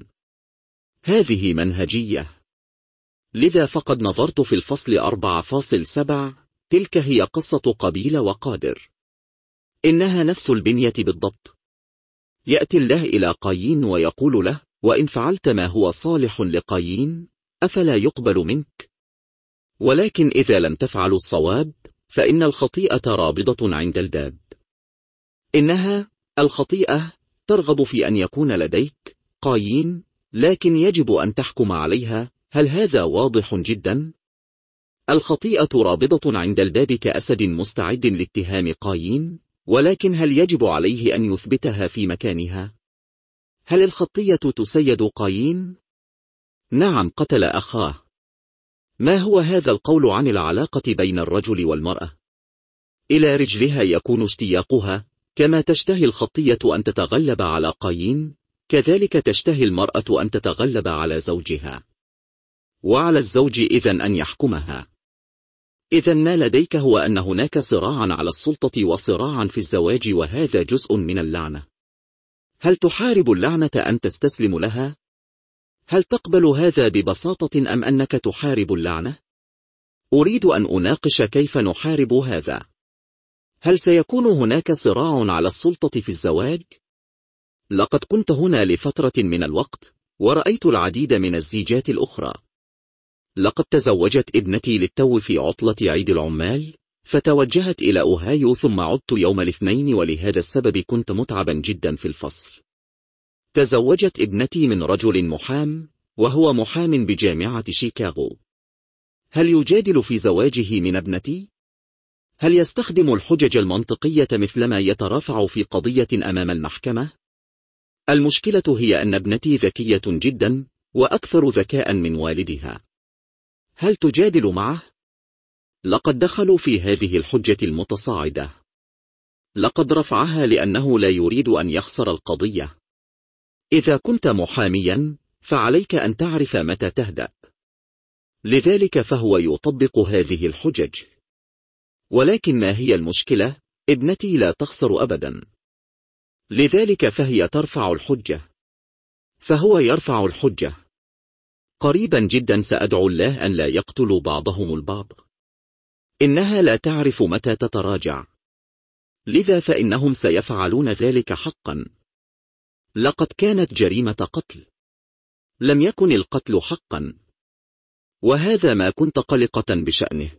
S1: هذه منهجية. لذا فقد نظرت في الفصل 4:7. تلك هي قصة قابيل وقادر. إنها نفس البنية بالضبط. يأتي الله إلى قايين ويقول له: وإن فعلت ما هو صالح لقايين، أفلا يقبل منك؟ ولكن إذا لم تفعل الصواب، فإن الخطيئة رابضة عند الباب. إنها الخطيئة ترغب في أن يكون لديك قايين، لكن يجب أن تحكم عليها. هل هذا واضح جدا؟ الخطيئة رابضة عند الباب كأسد مستعد لاتهام قايين، ولكن هل يجب عليه أن يثبتها في مكانها؟ هل الخطية تسيد قايين؟ نعم، قتل أخاه. ما هو هذا القول عن العلاقة بين الرجل والمرأة؟ إلى رجلها يكون اشتياقها، كما تشتهي الخطية أن تتغلب على قايين، كذلك تشتهي المرأة أن تتغلب على زوجها، وعلى الزوج إذن أن يحكمها. إذن ما لديك هو أن هناك صراعا على السلطة وصراعا في الزواج، وهذا جزء من اللعنة. هل تحارب اللعنة أم تستسلم لها؟ هل تقبل هذا ببساطة أم أنك تحارب اللعنة؟ أريد أن أناقش كيف نحارب هذا. هل سيكون هناك صراع على السلطة في الزواج؟ لقد كنت هنا لفترة من الوقت، ورأيت العديد من الزيجات الأخرى. لقد تزوجت ابنتي للتو في عطلة عيد العمال، فتوجهت إلى أوهايو ثم عدت يوم الاثنين، ولهذا السبب كنت متعبا جدا في الفصل. تزوجت ابنتي من رجل محام، وهو محام بجامعة شيكاغو. هل يجادل في زواجه من ابنتي؟ هل يستخدم الحجج المنطقية مثلما يترافع في قضية أمام المحكمة؟ المشكلة هي أن ابنتي ذكية جدا، وأكثر ذكاء من والدها. هل تجادل معه؟ لقد دخلوا في هذه الحجة المتصاعدة. لقد رفعها لأنه لا يريد أن يخسر القضية. إذا كنت محاميا، فعليك أن تعرف متى تهدأ. لذلك فهو يطبق هذه الحجج. ولكن ما هي المشكلة؟ ابنتي لا تخسر أبدا. لذلك فهي ترفع الحجة، فهو يرفع الحجة. قريبا جدا سأدعو الله أن لا يقتلوا بعضهم البعض. إنها لا تعرف متى تتراجع، لذا فإنهم سيفعلون ذلك حقا. لقد كانت جريمة قتل، لم يكن القتل حقا، وهذا ما كنت قلقة بشأنه.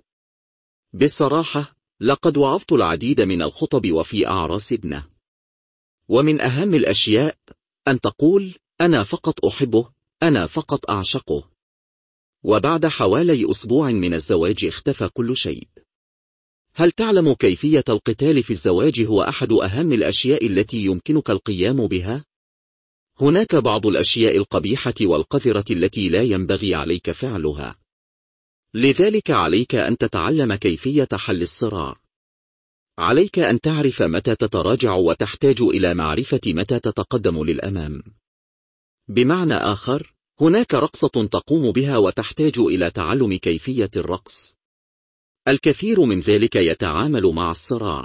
S1: بصراحة لقد وعظت العديد من الخطب وفي أعراس ابنه، ومن أهم الأشياء أن تقول أنا فقط أحبه، أنا فقط أعشقه. وبعد حوالي أسبوع من الزواج اختفى كل شيء. هل تعلم كيفية القتال في الزواج هو أحد أهم الأشياء التي يمكنك القيام بها؟ هناك بعض الأشياء القبيحة والقذرة التي لا ينبغي عليك فعلها. لذلك عليك أن تتعلم كيفية حل الصراع. عليك أن تعرف متى تتراجع، وتحتاج إلى معرفة متى تتقدم للأمام. بمعنى آخر، هناك رقصة تقوم بها وتحتاج إلى تعلم كيفية الرقص. الكثير من ذلك يتعامل مع الصراع.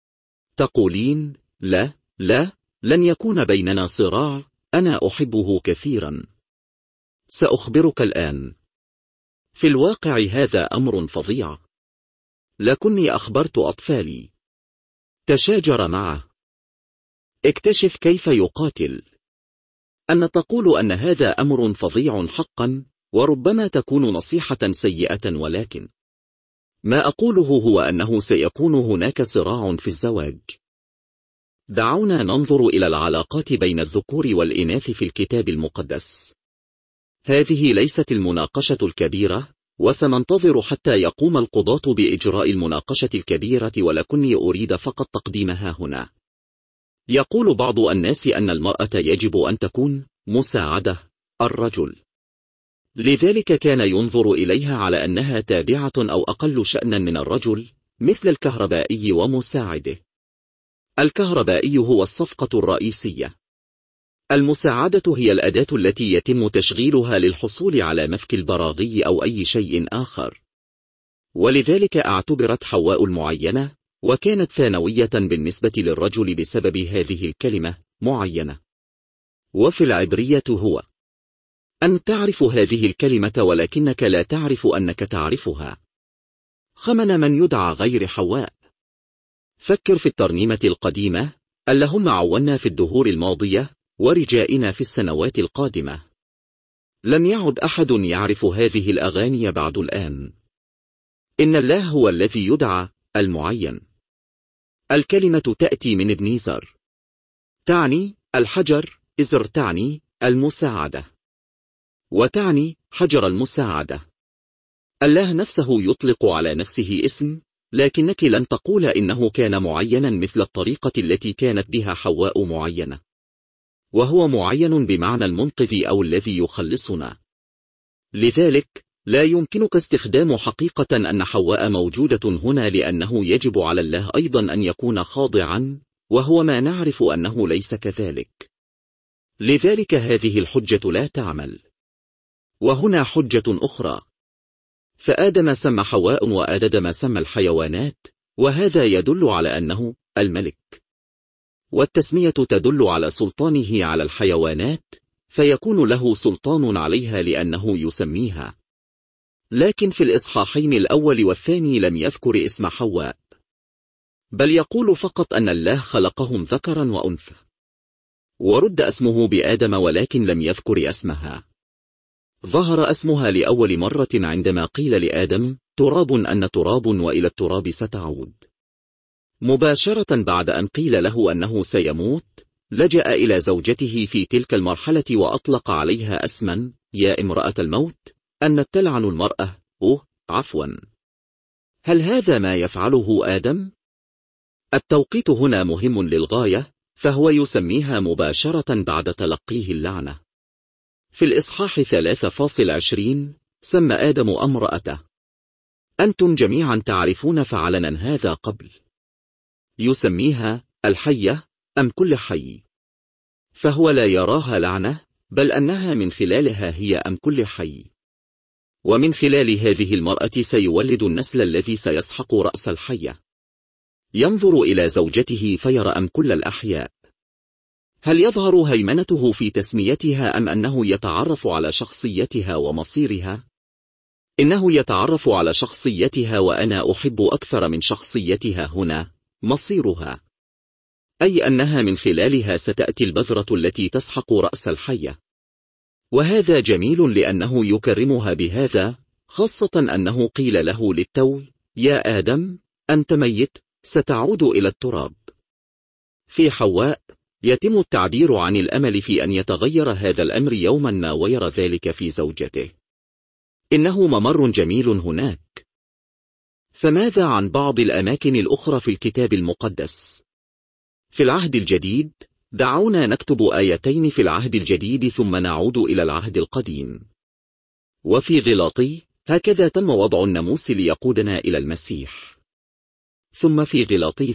S1: تقولين لا لا، لن يكون بيننا صراع، أنا أحبه كثيرا. سأخبرك الآن. في الواقع هذا أمر فظيع. لكني أخبرت أطفالي. تشاجر معه. اكتشف كيف يقاتل. أن تقول أن هذا أمر فظيع حقا، وربما تكون نصيحة سيئة، ولكن ما أقوله هو أنه سيكون هناك صراع في الزواج. دعونا ننظر إلى العلاقات بين الذكور والإناث في الكتاب المقدس. هذه ليست المناقشة الكبيرة، وسننتظر حتى يقوم القضاة بإجراء المناقشة الكبيرة، ولكني أريد فقط تقديمها هنا. يقول بعض الناس أن المرأة يجب أن تكون مساعدة الرجل، لذلك كان ينظر إليها على أنها تابعة أو أقل شأنا من الرجل، مثل الكهربائي ومساعده. الكهربائي هو الصفقة الرئيسية. المساعدة هي الأداة التي يتم تشغيلها للحصول على مفك البراغي أو أي شيء آخر. ولذلك اعتبرت حواء المعينة، وكانت ثانوية بالنسبة للرجل بسبب هذه الكلمة معينة. وفي العبرية هو أن تعرف هذه الكلمة ولكنك لا تعرف أنك تعرفها. خمن من يدعى غير حواء. فكر في الترنيمة القديمة: اللهم عونا في الدهور الماضية ورجائنا في السنوات القادمة. لم يعد أحد يعرف هذه الأغاني بعد الآن. إن الله هو الذي يدعى المعين. الكلمة تأتي من ابنيزر، تعني الحجر، إزر تعني المساعدة، وتعني حجر المساعدة. الله نفسه يطلق على نفسه اسم، لكنك لن تقول إنه كان معينا مثل الطريقة التي كانت بها حواء معينة، وهو معين بمعنى المنقذ أو الذي يخلصنا. لذلك لا يمكنك استخدام حقيقة أن حواء موجودة هنا لأنه يجب على الله أيضا أن يكون خاضعا، وهو ما نعرف أنه ليس كذلك. لذلك هذه الحجة لا تعمل. وهنا حجة أخرى، فآدم سمى حواء وآدم سمى الحيوانات، وهذا يدل على أنه الملك، والتسمية تدل على سلطانه على الحيوانات، فيكون له سلطان عليها لأنه يسميها. لكن في الإصحاحين الأول والثاني لم يذكر اسم حواء، بل يقول فقط أن الله خلقهم ذكرا وأنثى، ورد اسمه بآدم ولكن لم يذكر اسمها. ظهر اسمها لأول مرة عندما قيل لآدم تراب أن تراب وإلى التراب ستعود. مباشرة بعد أن قيل له أنه سيموت، لجأ إلى زوجته في تلك المرحلة وأطلق عليها اسما، يا امرأة الموت، أن تلعن المرأة. عفوا، هل هذا ما يفعله آدم؟ التوقيت هنا مهم للغاية، فهو يسميها مباشرة بعد تلقيه اللعنة. في الإصحاح 3:20 سمى آدم امرأته. أنتم جميعا تعرفون فعلنا هذا قبل. يسميها الحية أم كل حي، فهو لا يراها لعنة، بل أنها من خلالها هي أم كل حي، ومن خلال هذه المرأة سيولد النسل الذي سيسحق رأس الحية. ينظر إلى زوجته فيرى أم كل الأحياء. هل يظهر هيمنته في تسميتها أم أنه يتعرف على شخصيتها ومصيرها؟ إنه يتعرف على شخصيتها، وأنا أحب أكثر من شخصيتها هنا مصيرها، أي أنها من خلالها ستأتي البذرة التي تسحق رأس الحية. وهذا جميل لأنه يكرمها بهذا، خاصة أنه قيل له للتو يا آدم أنت ميت، ستعود إلى التراب. في حواء يتم التعبير عن الأمل في أن يتغير هذا الأمر يوما ما، ويرى ذلك في زوجته. إنه ممر جميل هناك. فماذا عن بعض الأماكن الأخرى في الكتاب المقدس؟ في العهد الجديد دعونا نكتب آيتين في العهد الجديد ثم نعود إلى العهد القديم. وفي غلاطي هكذا تم وضع الناموس ليقودنا إلى المسيح. ثم في غلاطي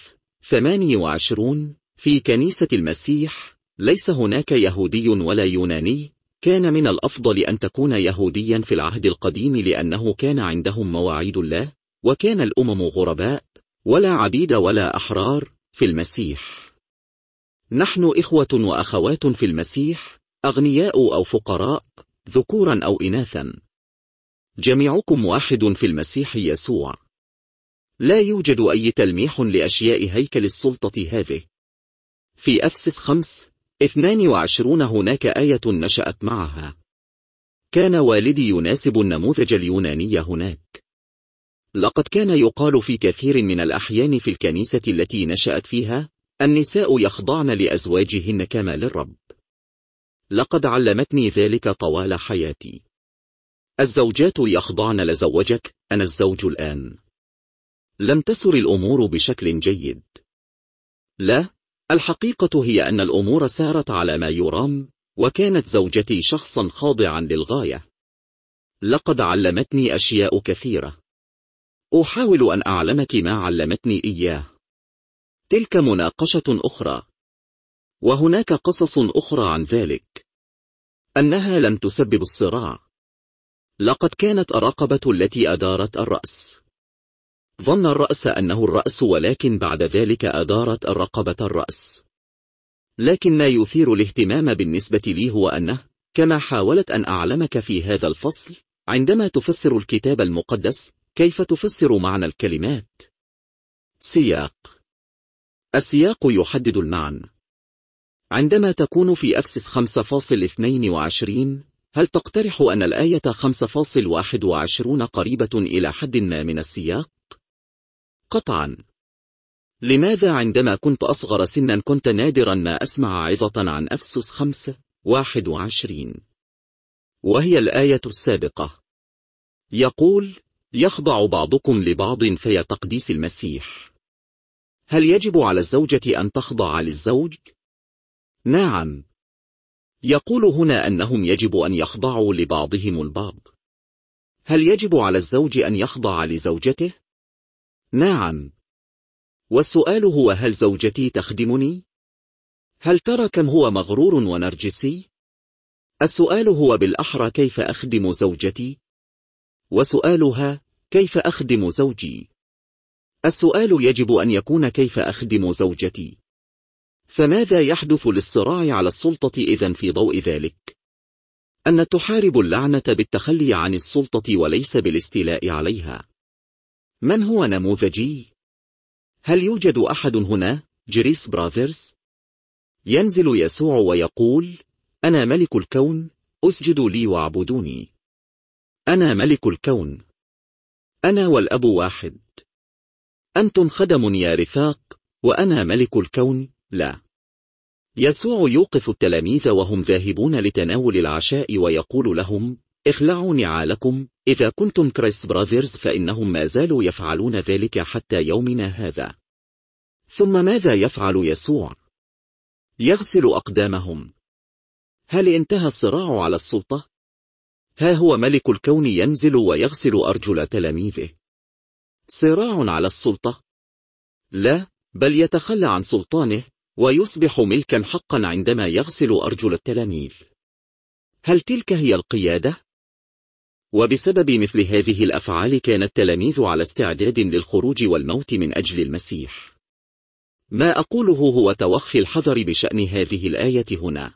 S1: 3:28 في كنيسة المسيح ليس هناك يهودي ولا يوناني، كان من الأفضل أن تكون يهوديا في العهد القديم لأنه كان عندهم مواعيد الله، وكان الأمم غرباء ولا عبيد ولا أحرار في المسيح. نحن إخوة وأخوات في المسيح، أغنياء أو فقراء، ذكورا أو إناثا، جميعكم واحد في المسيح يسوع. لا يوجد أي تلميح لأشياء هيكل السلطة هذه. في أفسس 5:22 هناك آية نشأت معها. كان والدي يناسب النموذج اليوناني هناك. لقد كان يقال في كثير من الأحيان في الكنيسة التي نشأت فيها النساء يخضعن لأزواجهن كما للرب. لقد علمتني ذلك طوال حياتي. الزوجات يخضعن لزوجك، أنا الزوج الآن. لم تسر الأمور بشكل جيد. لا، الحقيقة هي أن الأمور سارت على ما يرام، وكانت زوجتي شخصا خاضعا للغاية. لقد علمتني أشياء كثيرة. أحاول أن أعلمك ما علمتني إياه. تلك مناقشة أخرى. وهناك قصص أخرى عن ذلك. أنها لم تسبب الصراع. لقد كانت الرقبة التي أدارت الرأس. ظن الرأس أنه الرأس، ولكن بعد ذلك أدارت الرقبة الرأس. لكن ما يثير الاهتمام بالنسبة لي هو أنه، كما حاولت أن أعلمك في هذا الفصل، عندما تفسر الكتاب المقدس، كيف تفسر معنى الكلمات؟ سياق. السياق يحدد المعنى. عندما تكون في أفسس 5:22، هل تقترح أن الآية 5:21 قريبة إلى حد ما من السياق؟ قطعا. لماذا عندما كنت أصغر سنا كنت نادرا ما أسمع عظة عن أفسس 5:21، وهي الآية السابقة. يقول يخضع بعضكم لبعض في تقديس المسيح. هل يجب على الزوجة أن تخضع للزوج؟ نعم. يقول هنا أنهم يجب أن يخضعوا لبعضهم البعض. هل يجب على الزوج أن يخضع لزوجته؟ نعم. والسؤال هو: هل زوجتي تخدمني؟ هل ترى كم هو مغرور ونرجسي؟ السؤال هو بالأحرى: كيف أخدم زوجتي؟ وسؤالها: كيف أخدم زوجي؟ السؤال يجب أن يكون: كيف أخدم زوجتي؟ فماذا يحدث للصراع على السلطة إذن في ضوء ذلك؟ أن تحارب اللعنة بالتخلي عن السلطة وليس بالاستيلاء عليها. من هو نموذجي؟ هل يوجد أحد هنا؟ جريس براذرز. ينزل يسوع ويقول: أنا ملك الكون، اسجدوا لي واعبدوني. أنا ملك الكون. أنا والأب واحد. أنتم خدم يا رفاق، وأنا ملك الكون. لا. يسوع يوقف التلاميذ وهم ذاهبون لتناول العشاء ويقول لهم: اخلعوا نعالكم. إذا كنتم كريس براذرز فإنهم ما زالوا يفعلون ذلك حتى يومنا هذا. ثم ماذا يفعل يسوع؟ يغسل أقدامهم. هل انتهى الصراع على السلطة؟ ها هو ملك الكون ينزل ويغسل أرجل تلاميذه. صراع على السلطة؟ لا، بل يتخلى عن سلطانه ويصبح ملكا حقا عندما يغسل أرجل التلاميذ. هل تلك هي القيادة؟ وبسبب مثل هذه الأفعال كان التلاميذ على استعداد للخروج والموت من أجل المسيح. ما أقوله هو توخي الحذر بشأن هذه الآية هنا.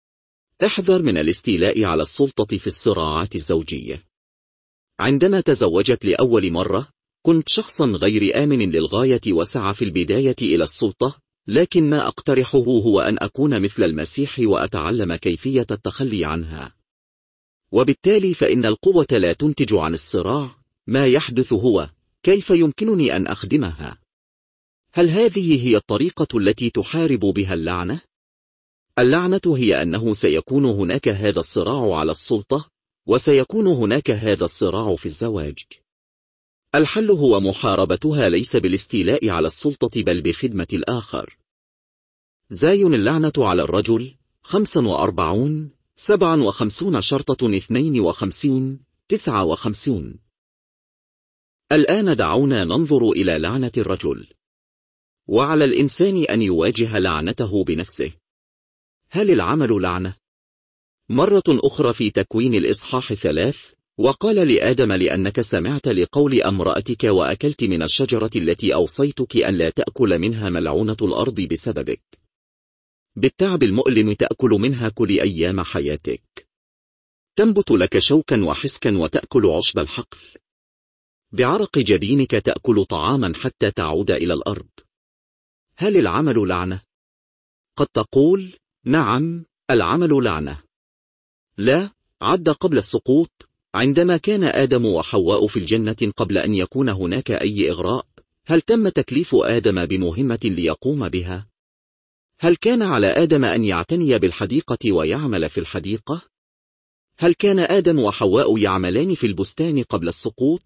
S1: احذر من الاستيلاء على السلطة في الصراعات الزوجية. عندما تزوجت لأول مرة، كنت شخصا غير آمن للغاية وسعى في البداية إلى السلطة، لكن ما أقترحه هو أن أكون مثل المسيح وأتعلم كيفية التخلي عنها. وبالتالي فإن القوة لا تنتج عن الصراع، ما يحدث هو: كيف يمكنني أن أخدمها؟ هل هذه هي الطريقة التي تحارب بها اللعنة؟ اللعنة هي أنه سيكون هناك هذا الصراع على السلطة، وسيكون هناك هذا الصراع في الزواج. الحل هو محاربتها ليس بالاستيلاء على السلطة بل بخدمة الآخر. زاين اللعنة على الرجل 45 57 شرطة 52 59. الآن دعونا ننظر إلى لعنة الرجل. وعلى الإنسان أن يواجه لعنته بنفسه. هل العمل لعنة؟ مرة أخرى في تكوين الإصحاح 3: وقال لآدم: لأنك سمعت لقول امرأتك وأكلت من الشجرة التي أوصيتك أن لا تأكل منها ملعونة الأرض بسببك. بالتعب المؤلم تأكل منها كل أيام حياتك. تنبت لك شوكا وحسكا وتأكل عشب الحقل. بعرق جبينك تأكل طعاما حتى تعود إلى الأرض. هل العمل لعنة؟ قد تقول: نعم، العمل لعنة. لا، عد قبل السقوط، عندما كان آدم وحواء في الجنة قبل أن يكون هناك أي إغراء. هل تم تكليف آدم بمهمة ليقوم بها؟ هل كان على آدم أن يعتني بالحديقة ويعمل في الحديقة؟ هل كان آدم وحواء يعملان في البستان قبل السقوط؟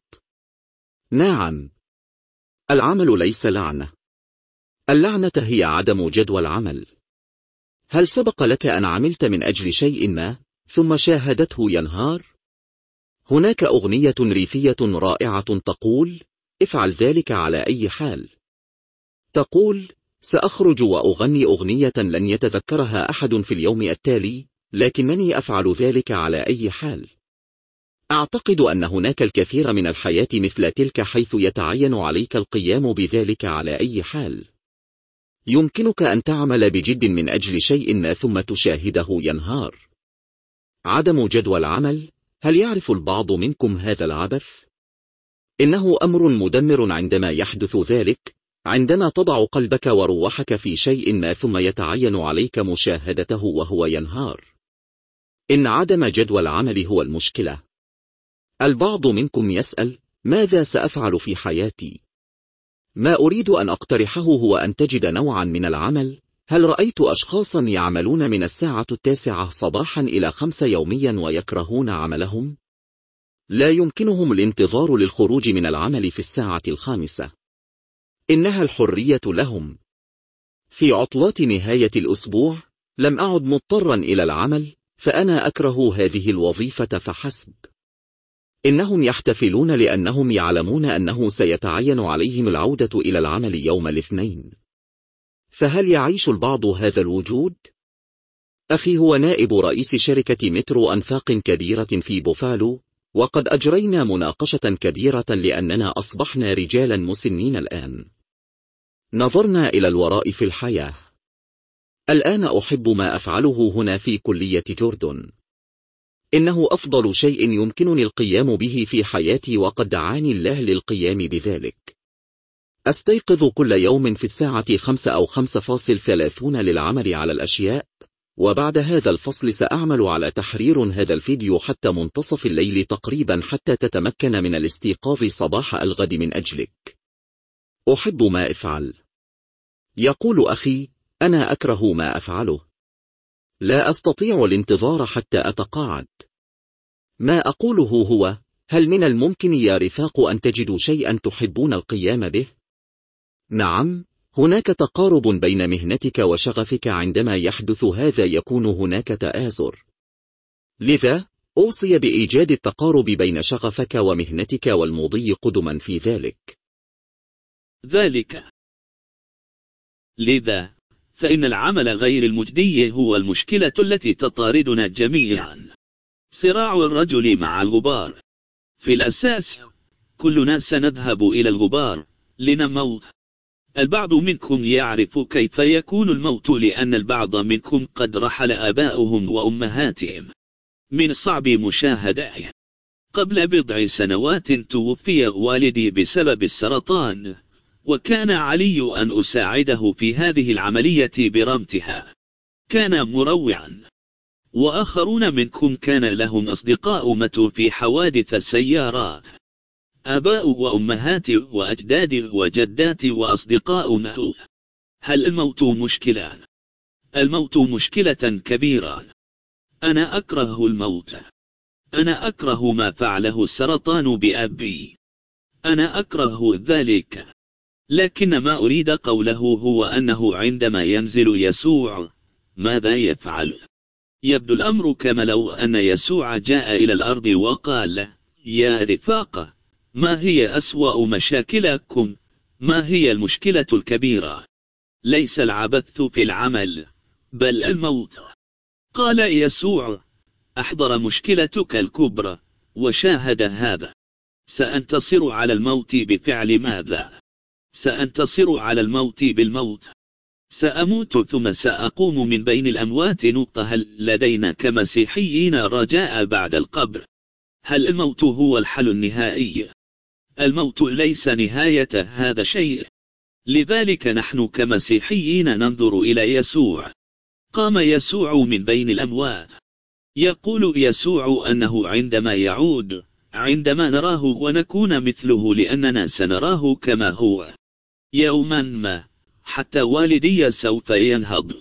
S1: نعم. العمل ليس لعنة. اللعنة هي عدم جدوى العمل. هل سبق لك أن عملت من أجل شيء ما، ثم شاهدته ينهار؟ هناك أغنية ريفية رائعة تقول: افعل ذلك على أي حال. تقول: سأخرج وأغني أغنية لن يتذكرها أحد في اليوم التالي، لكنني أفعل ذلك على أي حال. أعتقد أن هناك الكثير من الحياة مثل تلك، حيث يتعين عليك القيام بذلك على أي حال. يمكنك أن تعمل بجد من أجل شيء ما ثم تشاهده ينهار. عدم جدوى العمل. هل يعرف البعض منكم هذا العبث؟ إنه أمر مدمر عندما يحدث ذلك، عندما تضع قلبك وروحك في شيء ما ثم يتعين عليك مشاهدته وهو ينهار. إن عدم جدوى العمل هو المشكلة. البعض منكم يسأل: ماذا سأفعل في حياتي؟ ما أريد أن أقترحه هو أن تجد نوعا من العمل. هل رأيت أشخاصا يعملون من الساعة 9 صباحا إلى 5 يوميا ويكرهون عملهم؟ لا يمكنهم الانتظار للخروج من العمل في الساعة 5. إنها الحرية لهم. في عطلات نهاية الأسبوع لم أعد مضطرا إلى العمل، فأنا أكره هذه الوظيفة فحسب. إنهم يحتفلون لأنهم يعلمون أنه سيتعين عليهم العودة إلى العمل يوم الاثنين. فهل يعيش البعض هذا الوجود؟ أخي هو نائب رئيس شركة مترو أنفاق كبيرة في بوفالو، وقد أجرينا مناقشة كبيرة لأننا أصبحنا رجالا مسنين الآن. نظرنا إلى الوراء في الحياة. الآن أحب ما أفعله هنا في كلية جوردن. إنه أفضل شيء يمكنني القيام به في حياتي، وقد دعاني الله للقيام بذلك. أستيقظ كل يوم في الساعة 5 أو 5:30 للعمل على الأشياء، وبعد هذا الفصل سأعمل على تحرير هذا الفيديو حتى منتصف الليل تقريبا، حتى تتمكن من الاستيقاظ صباح الغد من أجلك. أحب ما أفعل. يقول أخي: أنا أكره ما أفعله. لا أستطيع الانتظار حتى أتقاعد. ما أقوله هو: هل من الممكن يا رفاق أن تجدوا شيئا تحبون القيام به؟ نعم، هناك تقارب بين مهنتك وشغفك. عندما يحدث هذا يكون هناك تآزر. لذا أوصي بإيجاد التقارب بين شغفك ومهنتك والمضي قدما في ذلك.
S2: لذا فإن العمل غير المجدي هو المشكلة التي تطاردنا جميعا. صراع الرجل مع الغبار. في الأساس كلنا سنذهب إلى الغبار لنموت. البعض منكم يعرف كيف يكون الموت، لأن البعض منكم قد رحل آباؤهم وأمهاتهم. من الصعب مشاهدته. قبل بضع سنوات توفي والدي بسبب السرطان، وكان علي أن أساعده في هذه العملية برمتها. كان مروعا. وآخرون منكم كان لهم أصدقاء ماتوا في حوادث السيارات. آباء وأمهات وأجداد وجدات وأصدقاء ماتوا. هل الموت مشكلة؟ الموت مشكلة كبيرة. أنا أكره الموت. أنا أكره ما فعله السرطان بأبي. أنا أكره ذلك. لكن ما أريد قوله هو أنه عندما ينزل يسوع ماذا يفعل؟ يبدو الأمر كما لو أن يسوع جاء إلى الأرض وقال: يا رفاق، ما هي أسوأ مشاكلكم؟ ما هي المشكلة الكبيرة؟ ليس العبث في العمل، بل الموت. قال يسوع: أحضر مشكلتك الكبرى وشاهد هذا. سأنتصر على الموت بفعل ماذا؟ سأنتصر على الموت بالموت. سأموت ثم سأقوم من بين الأموات. هل لدينا كمسيحيين رجاء بعد القبر؟ هل الموت هو الحل النهائي؟ الموت ليس نهاية هذا الشيء. لذلك نحن كمسيحيين ننظر إلى يسوع. قام يسوع من بين الأموات. يقول يسوع أنه عندما يعود، عندما نراه ونكون مثله، لأننا سنراه كما هو. يوما ما حتى والدي سوف ينهض.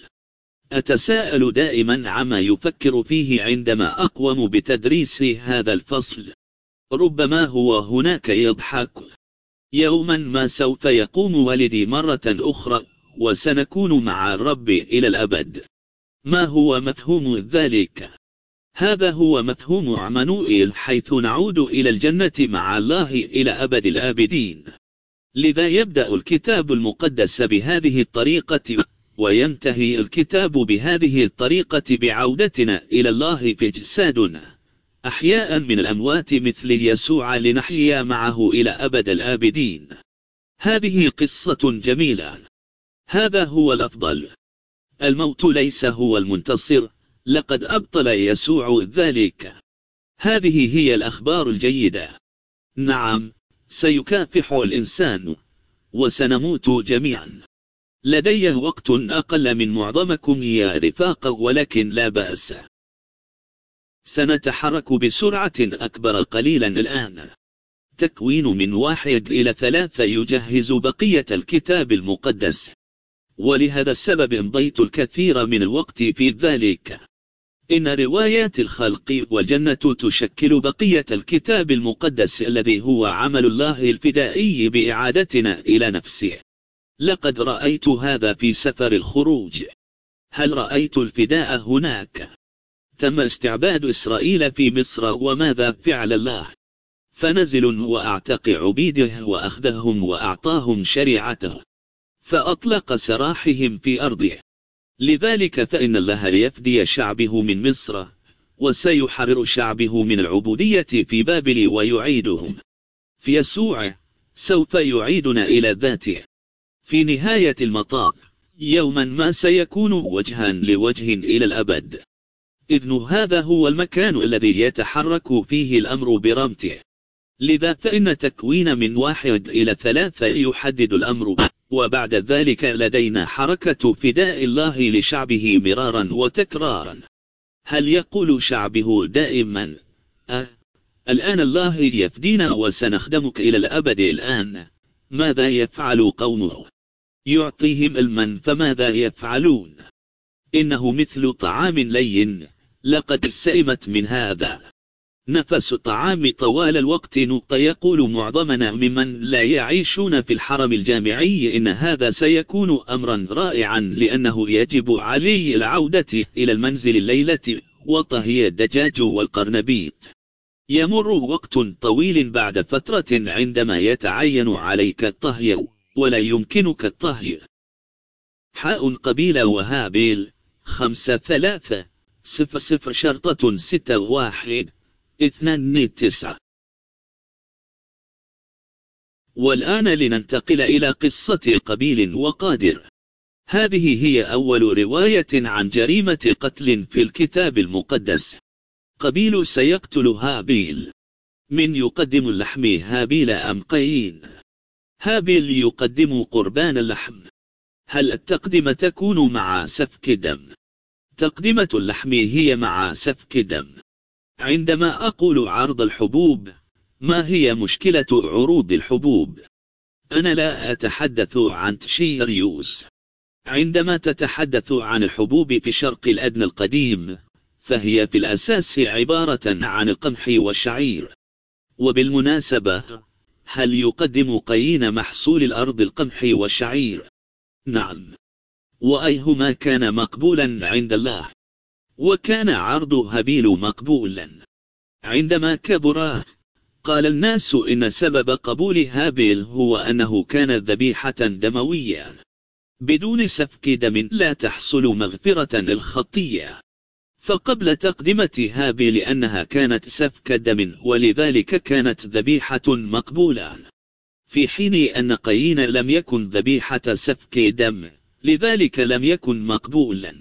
S2: أتساءل دائما عما يفكر فيه عندما أقوم بتدريس هذا الفصل. ربما هو هناك يضحك. يوما ما سوف يقوم والدي مرة أخرى، وسنكون مع الرب إلى الأبد. ما هو مفهوم ذلك؟ هذا هو مفهوم عمانوئيل، حيث نعود إلى الجنة مع الله إلى أبد الآبدين. لذا يبدأ الكتاب المقدس بهذه الطريقة، وينتهي الكتاب بهذه الطريقة بعودتنا إلى الله في جسادنا أحياء من الأموات مثل يسوع، لنحيا معه إلى أبد الآبدين. هذه قصة جميلة. هذا هو الأفضل. الموت ليس هو المنتصر، لقد أبطل يسوع ذلك. هذه هي الأخبار الجيدة. نعم، سيكافح الإنسان، وسنموت جميعا. لدي وقت أقل من معظمكم يا رفاق، ولكن لا بأس. سنتحرك بسرعة أكبر قليلا الآن. تكوين من 1 إلى 3 يجهز بقية الكتاب المقدس، ولهذا السبب امضيت الكثير من الوقت في ذلك. إن روايات الخلق والجنة تشكل بقية الكتاب المقدس، الذي هو عمل الله الفدائي بإعادتنا إلى نفسه. لقد رأيت هذا في سفر الخروج. هل رأيت الفداء هناك؟ تم استعباد إسرائيل في مصر، وماذا فعل الله؟ فنزل وأعتق عبيده وأخذهم وأعطاهم شريعته، فأطلق سراحهم في أرضه. لذلك فإن الله يفدي شعبه من مصر، وسيحرر شعبه من العبودية في بابل ويعيدهم في يسوع، سوف يعيدنا إلى ذاته في نهاية المطاف. يوما ما سيكون وجها لوجه إلى الأبد، إذن هذا هو المكان الذي يتحرك فيه الأمر برمته. لذا فإن تكوين من 1 إلى 3 يحدد الأمر، وبعد ذلك لدينا حركة فداء الله لشعبه مرارا وتكرارا. هل يقول شعبه دائما الآن الله يفدينا وسنخدمك إلى الأبد؟ الآن ماذا يفعل قومه؟ يعطيهم المن، فماذا يفعلون؟ إنه مثل طعام لين، لقد سئمت من هذا. نفس الطعام طوال الوقت. يقول معظمنا ممن لا يعيشون في الحرم الجامعي إن هذا سيكون أمرا رائعا، لأنه يجب علي العودة إلى المنزل الليلة وطهي الدجاج والقرنبيط. يمر وقت طويل بعد فترة عندما يتعين عليك الطهي ولا يمكنك الطهي. حاء قبيلة وهابيل 5-3-0-0 شرطة 6-1-2-9. والآن لننتقل إلى قصة قبيل وقادر. هذه هي أول رواية عن جريمة قتل في الكتاب المقدس. قبيل سيقتل هابيل. من يقدم اللحم، هابيل أم قايين؟ هابيل يقدم قربان اللحم. هل التقدمة تكون مع سفك دم؟ تقدمة اللحم هي مع سفك دم. عندما أقول عرض الحبوب، ما هي مشكلة عروض الحبوب؟ أنا لا أتحدث عن تشيريوس. عندما تتحدث عن الحبوب في الشرق الأدنى القديم، فهي في الأساس عبارة عن القمح والشعير. وبالمناسبة، هل يقدم قايين محصول الأرض القمح والشعير؟ نعم. وأيهما كان مقبولا عند الله؟ وكان عرض هابيل مقبولا. عندما كبرت، قال الناس إن سبب قبول هابيل هو أنه كان ذبيحة دموية. بدون سفك دم لا تحصل مغفرة الخطية. فقبل تقدمة هابيل لأنها كانت سفك دم، ولذلك كانت ذبيحة مقبولة، في حين أن قايين لم يكن ذبيحة سفك دم، لذلك لم يكن مقبولا.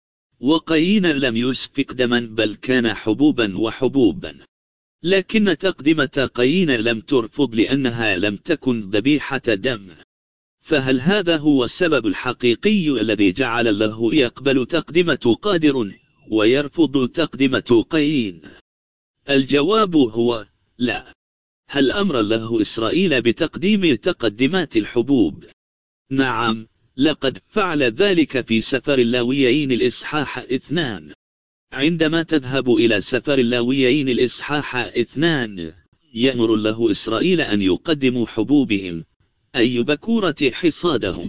S2: وقايين لم يسفك دما، بل كان حبوبا وحبوبا. لكن تقدمة قايين لم ترفض لأنها لم تكن ذبيحة دم. فهل هذا هو السبب الحقيقي الذي جعل الله يقبل تقدمة قادر ويرفض تقدمة قايين؟ الجواب هو لا. هل أمر الله إسرائيل بتقديم تقدمات الحبوب؟ نعم، لقد فعل ذلك في سفر اللاويين الإصحاح 2. عندما تذهب إلى سفر اللاويين الإصحاح 2، يأمر الله إسرائيل أن يقدموا حبوبهم، أي بكورة حصادهم.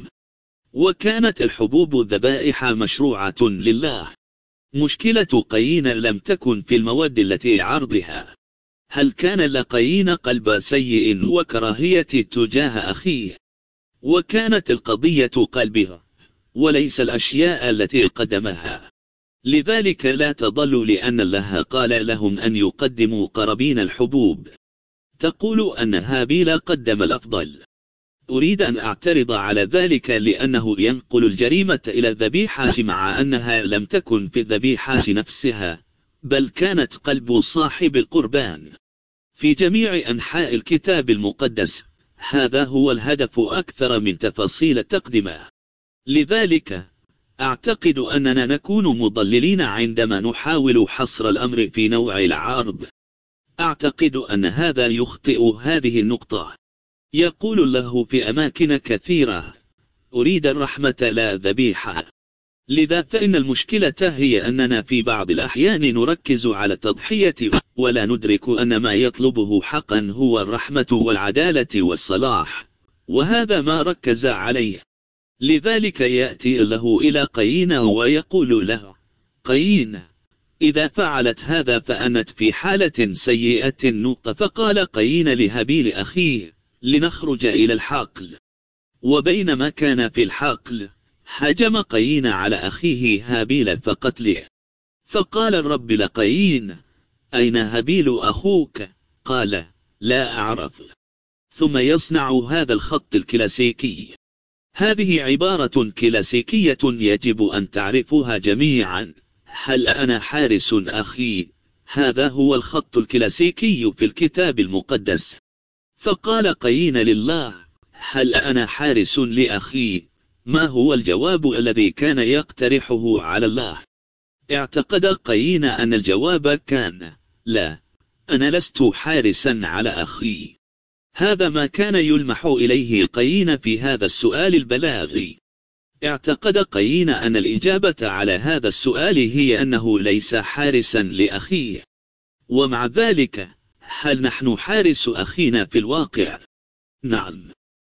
S2: وكانت الحبوب ذبائح مشروعة لله. مشكلة قايين لم تكن في المواد التي عرضها. هل كان لقايين قلب سيء وكراهية تجاه أخيه؟ وكانت القضية قلبها وليس الأشياء التي قدمها. لذلك لا تضل، لأن الله قال لهم أن يقدموا قرابين الحبوب. تقول أن هابيل قدم الأفضل. أريد أن أعترض على ذلك، لأنه ينقل الجريمة إلى الذبيحة مع أنها لم تكن في الذبيحة نفسها، بل كانت قلب صاحب القربان. في جميع أنحاء الكتاب المقدس هذا هو الهدف أكثر من تفاصيل التقدمة. لذلك أعتقد أننا نكون مضللين عندما نحاول حصر الأمر في نوع العرض. أعتقد أن هذا يخطئ هذه النقطة. يقول الله في أماكن كثيرة: أريد الرحمة لا ذبيحة. لذا فإن المشكلة هي أننا في بعض الأحيان نركز على التضحية ولا ندرك أن ما يطلبه حقا هو الرحمة والعدالة والصلاح، وهذا ما ركز عليه. لذلك يأتي له إلى قايين ويقول له: قايين، إذا فعلت هذا فأنت في حالة سيئة نقطة. فقال قايين لهابيل أخيه لنخرج إلى الحقل. وبينما كان في الحقل هجم قايين على أخيه هابيل فقتله. فقال الرب لقايين أين هابيل أخوك؟ قال لا أعرف. ثم يصنع هذا الخط الكلاسيكي. هذه عبارة كلاسيكية يجب أن تعرفوها جميعا. هل أنا حارس أخي؟ هذا هو الخط الكلاسيكي في الكتاب المقدس. فقال قايين لله هل أنا حارس لأخي؟ ما هو الجواب الذي كان يقترحه على الله؟ اعتقد قايين أن الجواب كان لا، أنا لست حارسا على أخي. هذا ما كان يلمح إليه قايين في هذا السؤال البلاغي. اعتقد قايين أن الإجابة على هذا السؤال هي أنه ليس حارسا لأخيه. ومع ذلك هل نحن حارس أخينا في الواقع؟ نعم.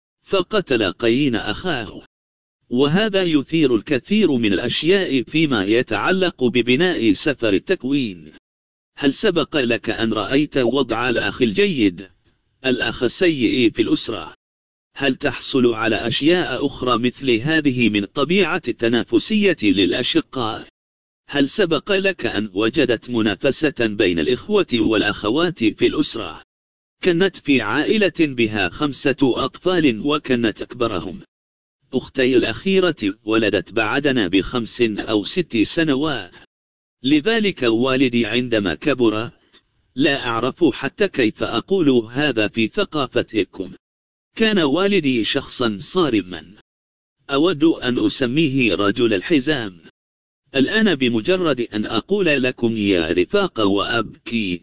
S2: فقتل قايين أخاه. وهذا يثير الكثير من الأشياء فيما يتعلق ببناء سفر التكوين. هل سبق لك أن رأيت وضع الأخ الجيد، الأخ السيء في الأسرة؟ هل تحصل على أشياء أخرى مثل هذه من الطبيعة التنافسية للأشقاء؟ هل سبق لك أن وجدت منافسة بين الإخوة والأخوات في الأسرة؟ كانت في عائلة بها 5 أطفال وكانت أكبرهم أختي الأخيرة ولدت بعدنا ب5 أو 6 سنوات. لذلك والدي عندما كبر، لا أعرف حتى كيف أقول هذا في ثقافتكم، كان والدي شخصا صارما. أود أن أسميه رجل الحزام. الآن بمجرد أن أقول لكم يا رفاق وأبكي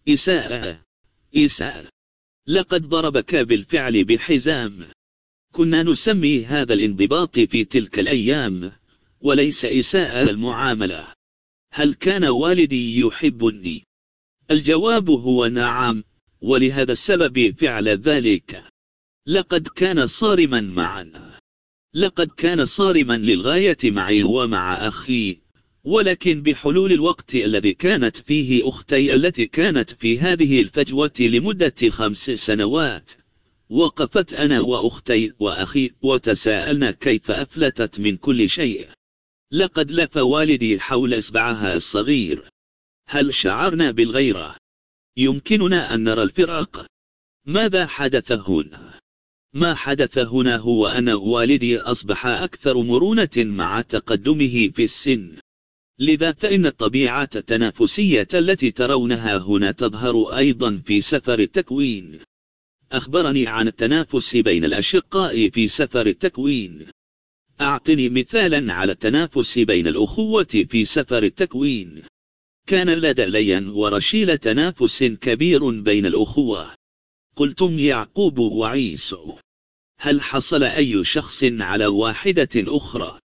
S2: إساءة، لقد ضربك بالفعل بالحزام. كنا نسمي هذا الانضباط في تلك الأيام، وليس إساءة المعاملة. هل كان والدي يحبني؟ الجواب هو نعم، ولهذا السبب فعل ذلك. لقد كان صارما معنا، لقد كان صارما للغاية معي ومع أخي. ولكن بحلول الوقت الذي كانت فيه أختي التي كانت في هذه الفجوة لمدة 5 سنوات، وقفت أنا وأختي وأخي وتساءلنا كيف أفلتت من كل شيء. لقد لف والدي حول إصبعها الصغير. هل شعرنا بالغيرة؟ يمكننا أن نرى الفراق. ماذا حدث هنا؟ ما حدث هنا هو أن والدي أصبح أكثر مرونة مع تقدمه في السن. لذا فإن الطبيعة التنافسية التي ترونها هنا تظهر أيضا في سفر التكوين. أخبرني عن التنافس بين الأشقاء في سفر التكوين. أعطني مثالا على التنافس بين الأخوة في سفر التكوين. كان لدى ليان ورشيل تنافس كبير بين الأخوة. قلتم يعقوب وعيسو. هل حصل أي شخص على واحدة أخرى؟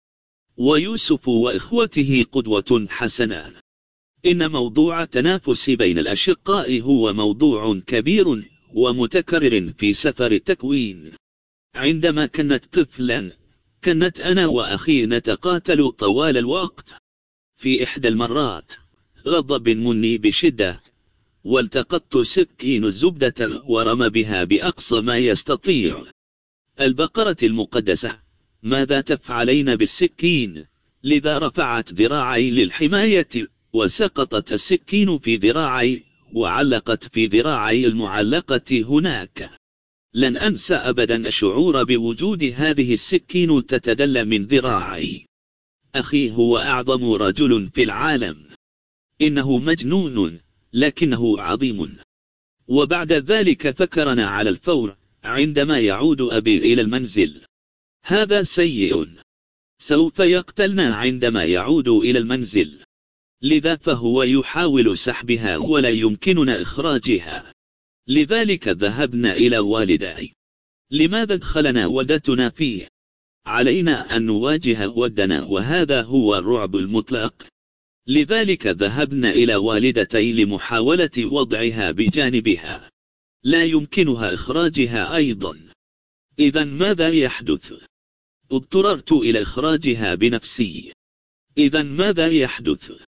S2: ويوسف وإخوته قدوة حسنة. إن موضوع التنافس بين الأشقاء هو موضوع كبير ومتكرر في سفر التكوين. عندما كانت طفلا، كانت أنا وأخي نتقاتل طوال الوقت. في إحدى المرات غضب مني بشدة، والتقطت سكين الزبدة ورمى بها بأقصى ما يستطيع. البقرة المقدسة، ماذا تفعلين بالسكين؟ لذا رفعت ذراعي للحماية، وسقطت السكين في ذراعي وعلقت في ذراعي المعلقة هناك. لن أنسى أبدا الشعور بوجود هذه السكين تتدلى من ذراعي. أخي هو أعظم رجل في العالم. إنه مجنون، لكنه عظيم. وبعد ذلك فكرنا على الفور عندما يعود أبي إلى المنزل. هذا سيء، سوف يقتلنا عندما يعود إلى المنزل. لذا فهو يحاول سحبها ولا يمكننا إخراجها. لذلك ذهبنا إلى والدي. لماذا دخلنا ودتنا فيه؟ علينا أن نواجه ودنا، وهذا هو الرعب المطلق. لذلك ذهبنا إلى والدتي لمحاولة وضعها بجانبها. لا يمكنها إخراجها أيضا. إذا ماذا يحدث؟ اضطررت إلى إخراجها بنفسي. إذا ماذا يحدث؟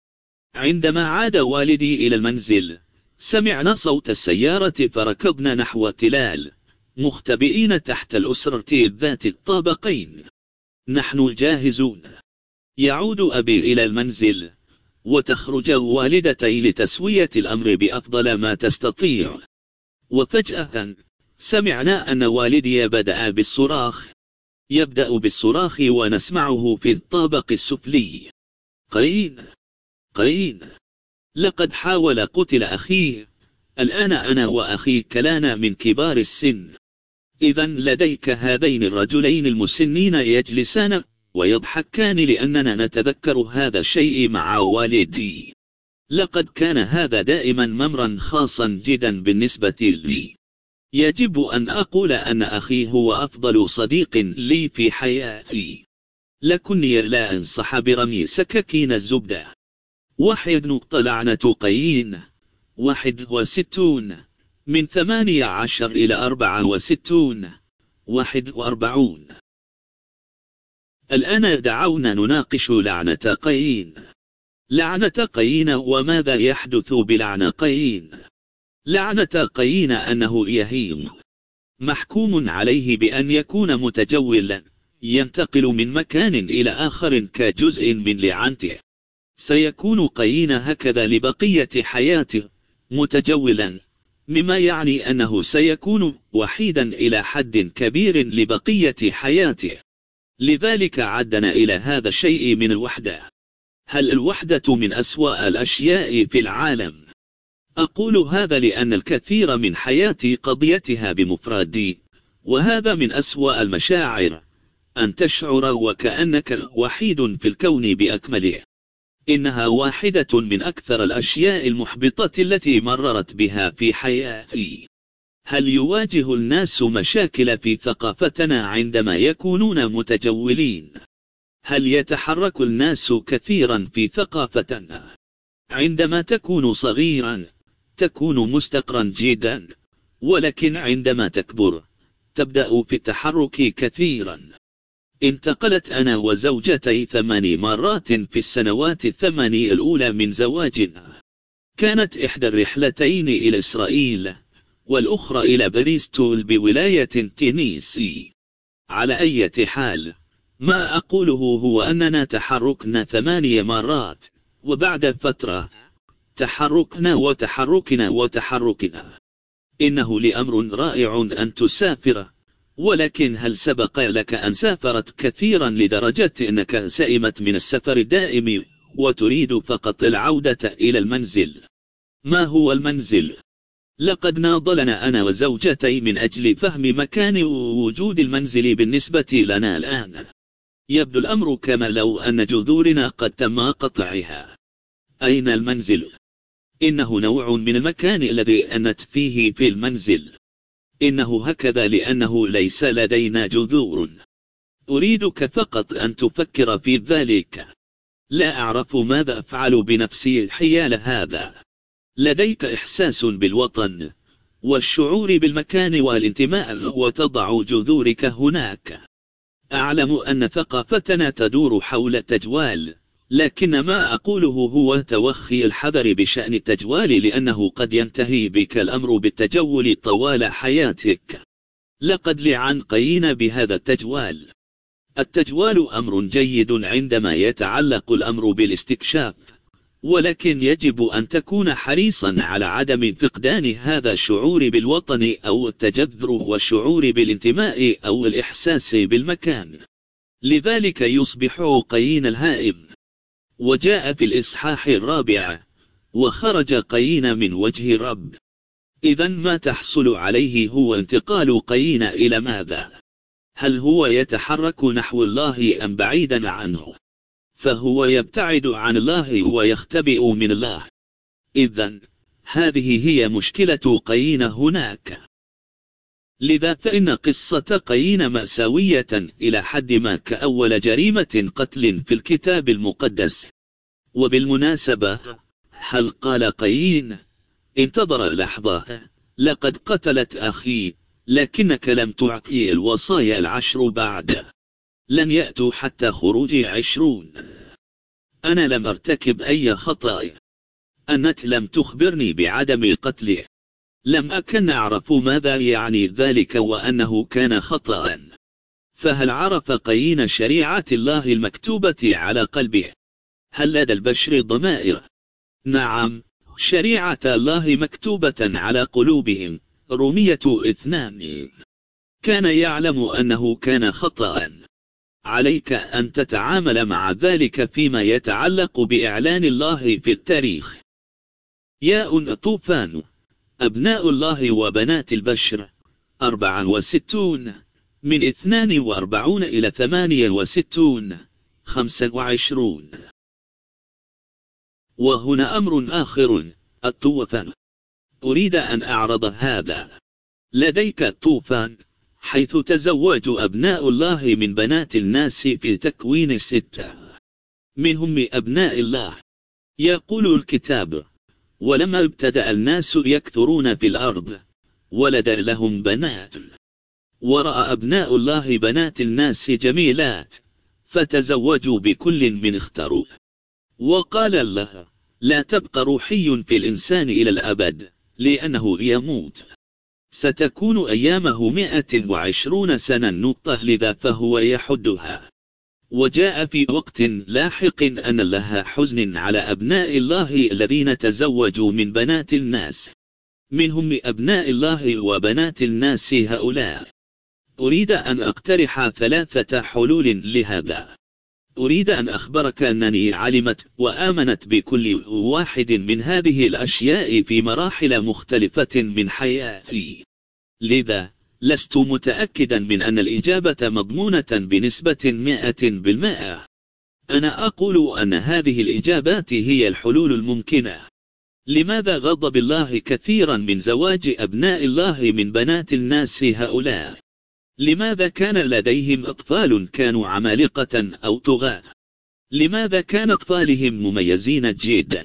S2: عندما عاد والدي إلى المنزل سمعنا صوت السيارة فركضنا نحو التلال مختبئين تحت الأسرة ذات الطابقين. نحن جاهزون. يعود أبي إلى المنزل وتخرج والدتي لتسوية الأمر بأفضل ما تستطيع. وفجأة سمعنا أن والدي بدأ بالصراخ. يبدأ بالصراخ ونسمعه في الطابق السفلي. قين قين، لقد حاول قتل أخيه. الآن أنا وأخي كلانا من كبار السن. إذا لديك هذين الرجلين المسنين يجلسان ويضحكان لأننا نتذكر هذا الشيء مع والدي. لقد كان هذا دائما ممرا خاصا جدا بالنسبة لي. يجب أن أقول أن أخي هو أفضل صديق لي في حياتي، لكني لا أنصح برمي سكاكين الزبدة. 1 لعنة قايين. 61 من 18 إلى 64. 41. الآن دعونا نناقش لعنة قايين. لعنة قايين، وماذا يحدث بلعنة قايين؟ لعنة قايين أنه يهيم، محكوم عليه بأن يكون متجولا، ينتقل من مكان إلى آخر كجزء من لعنته. سيكون قايين هكذا لبقية حياته، متجولا، مما يعني أنه سيكون وحيدا إلى حد كبير لبقية حياته. لذلك عدنا إلى هذا الشيء من الوحدة. هل الوحدة من أسوأ الأشياء في العالم؟ أقول هذا لأن الكثير من حياتي قضيتها بمفردي، وهذا من أسوأ المشاعر، أن تشعر وكأنك وحيد في الكون بأكمله. إنها واحدة من أكثر الأشياء المحبطة التي مررت بها في حياتي. هل يواجه الناس مشاكل في ثقافتنا عندما يكونون متجولين؟ هل يتحرك الناس كثيرا في ثقافتنا؟ عندما تكون صغيرا تكون مستقرا جدا، ولكن عندما تكبر تبدأ في التحرك كثيرا. انتقلت أنا وزوجتي 8 مرات في السنوات 8 الأولى من زواجنا. كانت إحدى الرحلتين إلى إسرائيل والأخرى إلى بريستول بولاية تينيسي. على أي حال، ما أقوله هو أننا تحركنا 8 مرات، وبعد فترة تحركنا وتحركنا وتحركنا. إنه لأمر رائع أن تسافر، ولكن هل سبق لك أن سافرت كثيرا لدرجة أنك سئمت من السفر الدائم وتريد فقط العودة إلى المنزل؟ ما هو المنزل؟ لقد ناضلنا أنا وزوجتي من أجل فهم مكان وجود المنزل بالنسبة لنا الآن. يبدو الأمر كما لو أن جذورنا قد تم قطعها. أين المنزل؟ إنه نوع من المكان الذي أنت فيه في المنزل. إنه هكذا لأنه ليس لدينا جذور. أريدك فقط أن تفكر في ذلك. لا أعرف ماذا أفعل بنفسي حيال هذا. لديك إحساس بالوطن والشعور بالمكان والانتماء وتضع جذورك هناك. أعلم أن ثقافتنا تدور حول التجوال، لكن ما أقوله هو توخي الحذر بشأن التجوال، لأنه قد ينتهي بك الأمر بالتجول طوال حياتك. لقد لعن قايين بهذا التجوال. التجوال أمر جيد عندما يتعلق الأمر بالاستكشاف، ولكن يجب أن تكون حريصا على عدم فقدان هذا الشعور بالوطن أو التجذر والشعور بالانتماء أو الإحساس بالمكان. لذلك يصبح قايين الهائم. وجاء في الإصحاح 4: وخرج قايين من وجه رب. إذا ما تحصل عليه هو انتقال قايين إلى ماذا؟ هل هو يتحرك نحو الله أم بعيدا عنه؟ فهو يبتعد عن الله ويختبئ من الله. إذن هذه هي مشكلة قايين هناك. لذا فإن قصة قايين مأساوية إلى حد ما كأول جريمة قتل في الكتاب المقدس. وبالمناسبة، هل قال قايين: انتظر لحظة، لقد قتلت أخي، لكنك لم تعطي الوصايا 10 بعد؟ لن يأتوا حتى خروج 20. أنا لم أرتكب أي خطأ. أنت لم تخبرني بعدم قتله. لم أكن أعرف ماذا يعني ذلك وأنه كان خطأ. فهل عرف قيين شريعة الله المكتوبة على قلبه؟ هل لدى البشر ضمائر؟ نعم، شريعة الله مكتوبة على قلوبهم. رومية 2. كان يعلم أنه كان خطأ. عليك أن تتعامل مع ذلك فيما يتعلق بإعلان الله في التاريخ. ياء طوفان. أبناء الله وبنات البشر 64 من 42 إلى 68 25. وهنا أمر آخر، الطوفان. أريد أن أعرض هذا. لديك الطوفان، حيث تزوج أبناء الله من بنات الناس في تكوين 6. منهم أبناء الله. يقول الكتاب: ولما ابتدأ الناس يكثرون في الأرض ولد لهم بنات، ورأى أبناء الله بنات الناس جميلات، فتزوجوا بكل من اختاروا. وقال الله: لا تبقى روحي في الإنسان إلى الأبد، لأنه يموت. ستكون أيامه 120 سنة نقطة، لذا فهو يحدها. وجاء في وقت لاحق أن الله حزن على أبناء الله الذين تزوجوا من بنات الناس. منهم أبناء الله وبنات الناس هؤلاء. أريد أن أقترح 3 حلول لهذا. أريد أن أخبرك أنني علمت وآمنت بكل واحد من هذه الأشياء في مراحل مختلفة من حياتي، لذا لست متأكدا من أن الإجابة مضمونة بنسبة 100%. أنا أقول أن هذه الإجابات هي الحلول الممكنة. لماذا غضب الله كثيرا من زواج أبناء الله من بنات الناس هؤلاء؟ لماذا كان لديهم أطفال كانوا عمالقة أو طغاة؟ لماذا كان أطفالهم مميزين جدا؟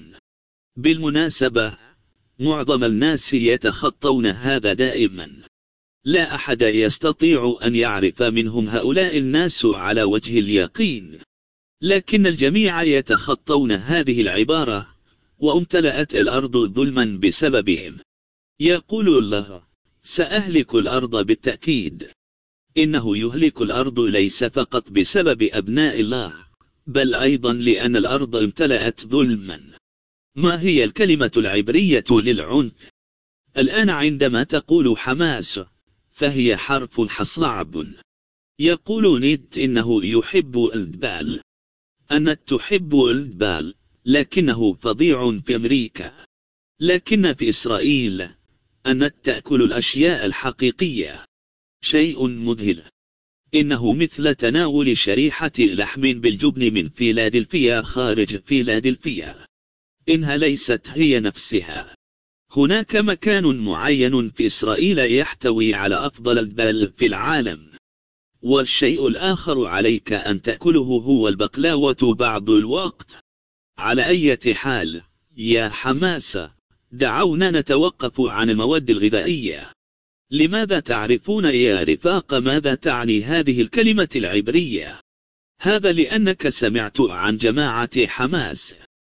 S2: بالمناسبة، معظم الناس يتخطون هذا دائما. لا أحد يستطيع أن يعرف منهم هؤلاء الناس على وجه اليقين، لكن الجميع يتخطون هذه العبارة، وامتلأت الأرض ظلما بسببهم. يقول الله: سأهلك الأرض بالتأكيد. إنه يهلك الأرض ليس فقط بسبب أبناء الله، بل أيضا لأن الأرض امتلأت ظلما. ما هي الكلمة العبرية للعنف؟ الآن عندما تقول حماس، فهي حرف صعب. يقول نيت إنه يحب الجبال. أنت تحب الجبال، لكنه فظيع في أمريكا. لكن في إسرائيل أنت تأكل الأشياء الحقيقية. شيء مذهل. إنه مثل تناول شريحة لحم بالجبن من فيلادلفيا خارج فيلادلفيا. إنها ليست هي نفسها. هناك مكان معين في إسرائيل يحتوي على أفضل الجبال في العالم. والشيء الآخر عليك أن تأكله هو البقلاوة بعض الوقت. على أي حال، يا حماس، دعونا نتوقف عن المواد الغذائية. لماذا تعرفون يا رفاق ماذا تعني هذه الكلمة العبرية؟ هذا لأنك سمعت عن جماعة حماس.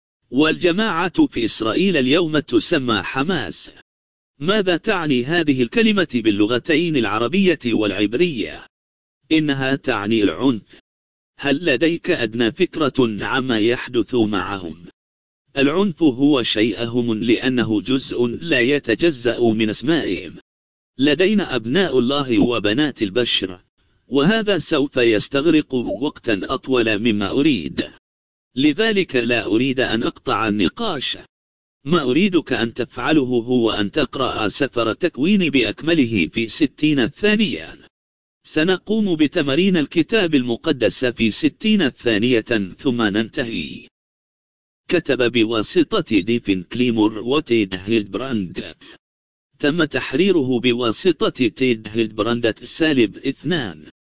S2: والجماعة في إسرائيل اليوم تسمى حماس. ماذا تعني هذه الكلمة باللغتين العربية والعبرية؟ إنها تعني العنف. هل لديك أدنى فكرة عما يحدث معهم؟ العنف هو شيئهم لأنه جزء لا يتجزأ من أسمائهم. لدينا أبناء الله وبنات البشر، وهذا سوف يستغرق وقتا أطول مما أريد. لذلك لا أريد أن أقطع النقاش. ما أريدك أن تفعله هو أن تقرأ سفر التكوين بأكمله في 60 ثانية. سنقوم بتمارين الكتاب المقدس في 60 ثانية ثم ننتهي. كتب بواسطة ديفن كليمور وتيد هيلدبراندت. تم تحريره بواسطة تيد هيلدبراندت -2.